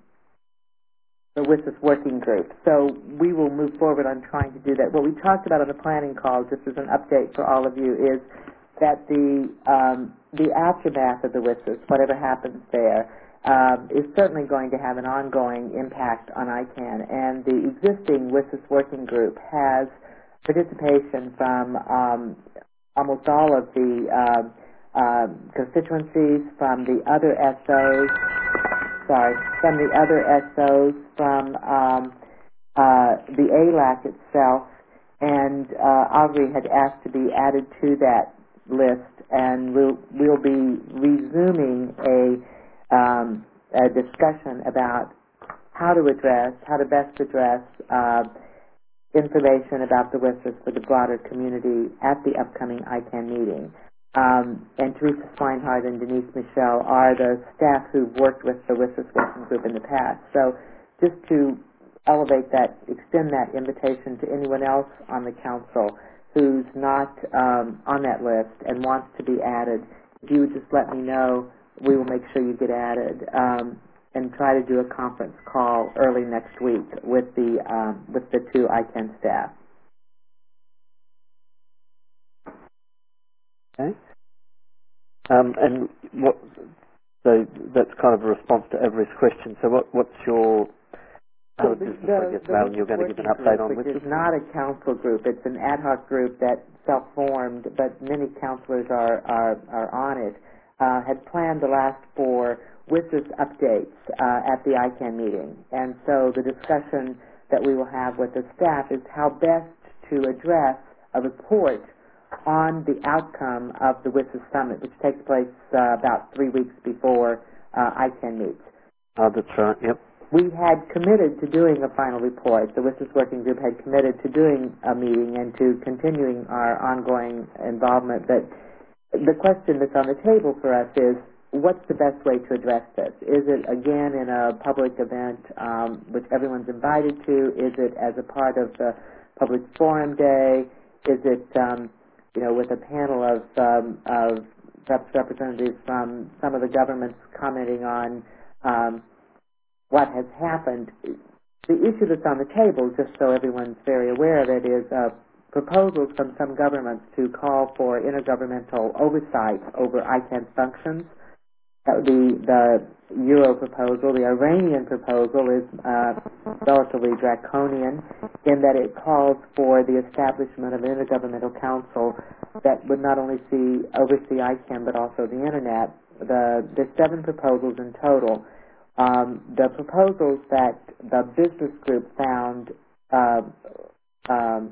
the W I S S working group. So we will move forward on trying to do that. What we talked about on the planning call, just as an update for all of you, is that the um, the aftermath of the W I S S, whatever happens there, um, is certainly going to have an ongoing impact on I CANN. And the existing W I S S working group has participation from um, almost all of the uh, uh, constituencies, from the other S Os, sorry, from the other S Os, from um, uh, the A L A C itself, and uh, Aubrey had asked to be added to that list, and we'll we'll be resuming a, um, a discussion about how to address, how to best address uh, information about the W I S S for the broader community at the upcoming I CANN meeting. Um, and Teresa Swinehart and Denise Michelle are the staff who've worked with the W I S S working group in the past. So just to elevate that, extend that invitation to anyone else on the council who's not um, on that list and wants to be added, if you would just let me know, we will make sure you get added, um, and try to do a conference call early next week with the um, with the two I CANN staff. Okay. Um, and what? So that's kind of a response to Avery's question. So what? What's your So other the, business? the, I guess, the Marilyn, you're going to give an update on group, which with is not a council group. It's an ad hoc group that self-formed, but many councilors are are, are on it. Uh, had planned the last four W I S S updates uh, at the I CANN meeting, and so the discussion that we will have with the staff is how best to address a report on the outcome of the W I S S summit, which takes place uh, about three weeks before uh, I CANN meets. Oh, that's right. Yep. we had committed to doing a final report. The WISDAS Working Group had committed to doing a meeting and to continuing our ongoing involvement. But the question that's on the table for us is, what's the best way to address this? Is it, again, in a public event um, which everyone's invited to? Is it as a part of the public forum day? Is it, um, you know, with a panel of, um, of perhaps representatives from some of the governments commenting on um, what has happened? The issue that's on the table, just so everyone's very aware of it, is uh, proposals from some governments to call for intergovernmental oversight over I CAN's functions. That would be the Euro proposal. The Iranian proposal is uh, relatively draconian in that it calls for the establishment of an intergovernmental council that would not only see oversee I CAN but also the Internet. The, there's seven proposals in total. Um, the proposals that the business group found, uh, um,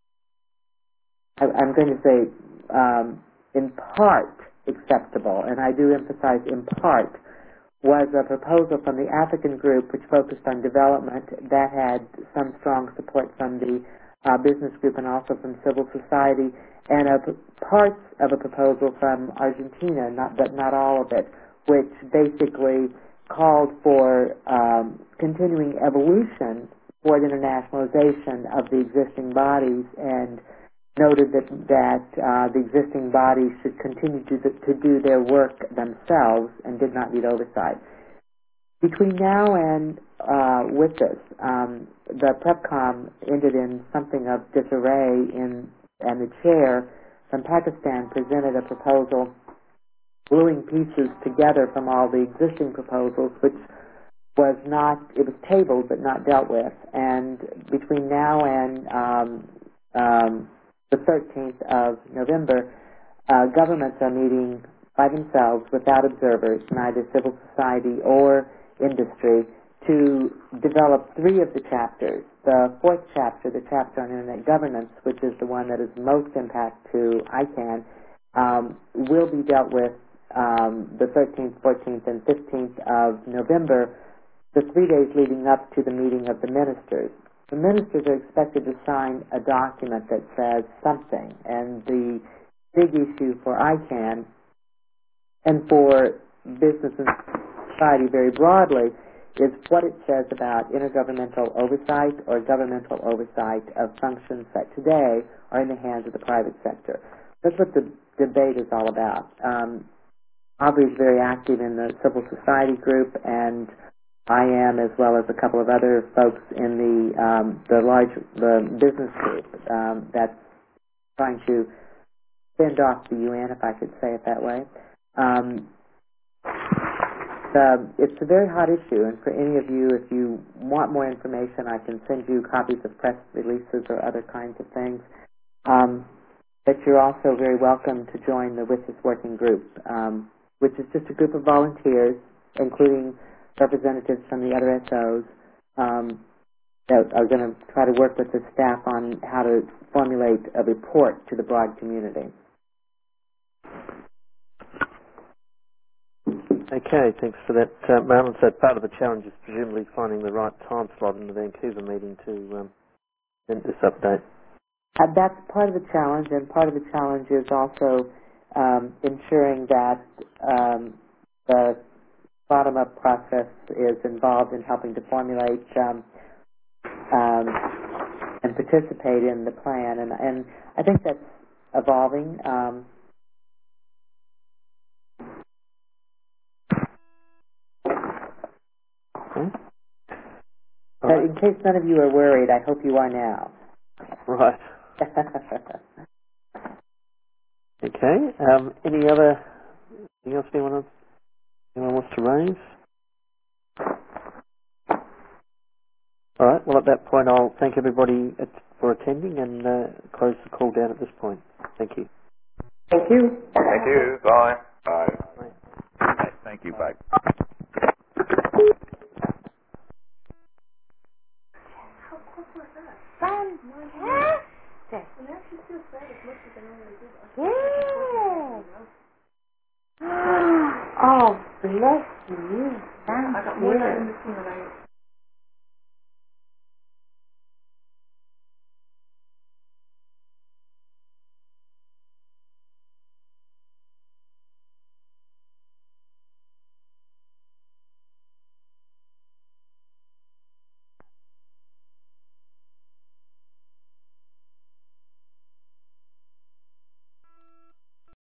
I, I'm going to say um, in part acceptable, and I do emphasize in part, was a proposal from the African group which focused on development that had some strong support from the uh, business group and also from civil society, and a, parts of a proposal from Argentina, not, but not all of it, which basically called for um, continuing evolution for the internationalization of the existing bodies and noted that, that uh, the existing bodies should continue to, to do their work themselves and did not need oversight. Between now and uh, with this, um, the PrepCom ended in something of disarray, in, and the chair from Pakistan presented a proposal gluing pieces together from all the existing proposals, which was not, it was tabled but not dealt with. And between now and um, um, the thirteenth of November, uh, governments are meeting by themselves without observers, neither civil society or industry, to develop three of the chapters. The fourth chapter, the chapter on Internet governance, which is the one that is most impact to I CAN, um, will be dealt with um, the thirteenth, fourteenth, and fifteenth of November, the three days leading up to the meeting of the ministers. The ministers are expected to sign a document that says something, and the big issue for I CAN and for business and society very broadly is what it says about intergovernmental oversight or governmental oversight of functions that today are in the hands of the private sector. That's what the debate is all about. Um, Aubrey is very active in the civil society group, and I am, as well as a couple of other folks in the um, the large the business group um, that's trying to fend off the U N, if I could say it that way. Um, the, it's a very hot issue, and for any of you, if you want more information, I can send you copies of press releases or other kinds of things. Um, but you're also very welcome to join the WISDAS Working Group, um, which is just a group of volunteers, including representatives from the other S Os um, that are going to try to work with the staff on how to formulate a report to the broad community. Okay, thanks for that, uh, Marilyn. So part of the challenge is presumably finding the right time slot in the Vancouver meeting to um, send this update. Uh, that's part of the challenge, and part of the challenge is also um, ensuring that um, the bottom-up process is involved in helping to formulate um, um, and participate in the plan, and, and I think that's evolving. Um, okay. But in case none of you are worried, I hope you are now. Right. Okay. Um, any other? Anything else anyone else? Anyone wants to raise? All right. Well, at that point, I'll thank everybody at, for attending and uh, close the call down at this point. Thank you. Thank you. Thank you. Bye. Bye. Bye. Thank you. Bye. Fantastic. Yeah. Oh, bless you. I got more done in this one than I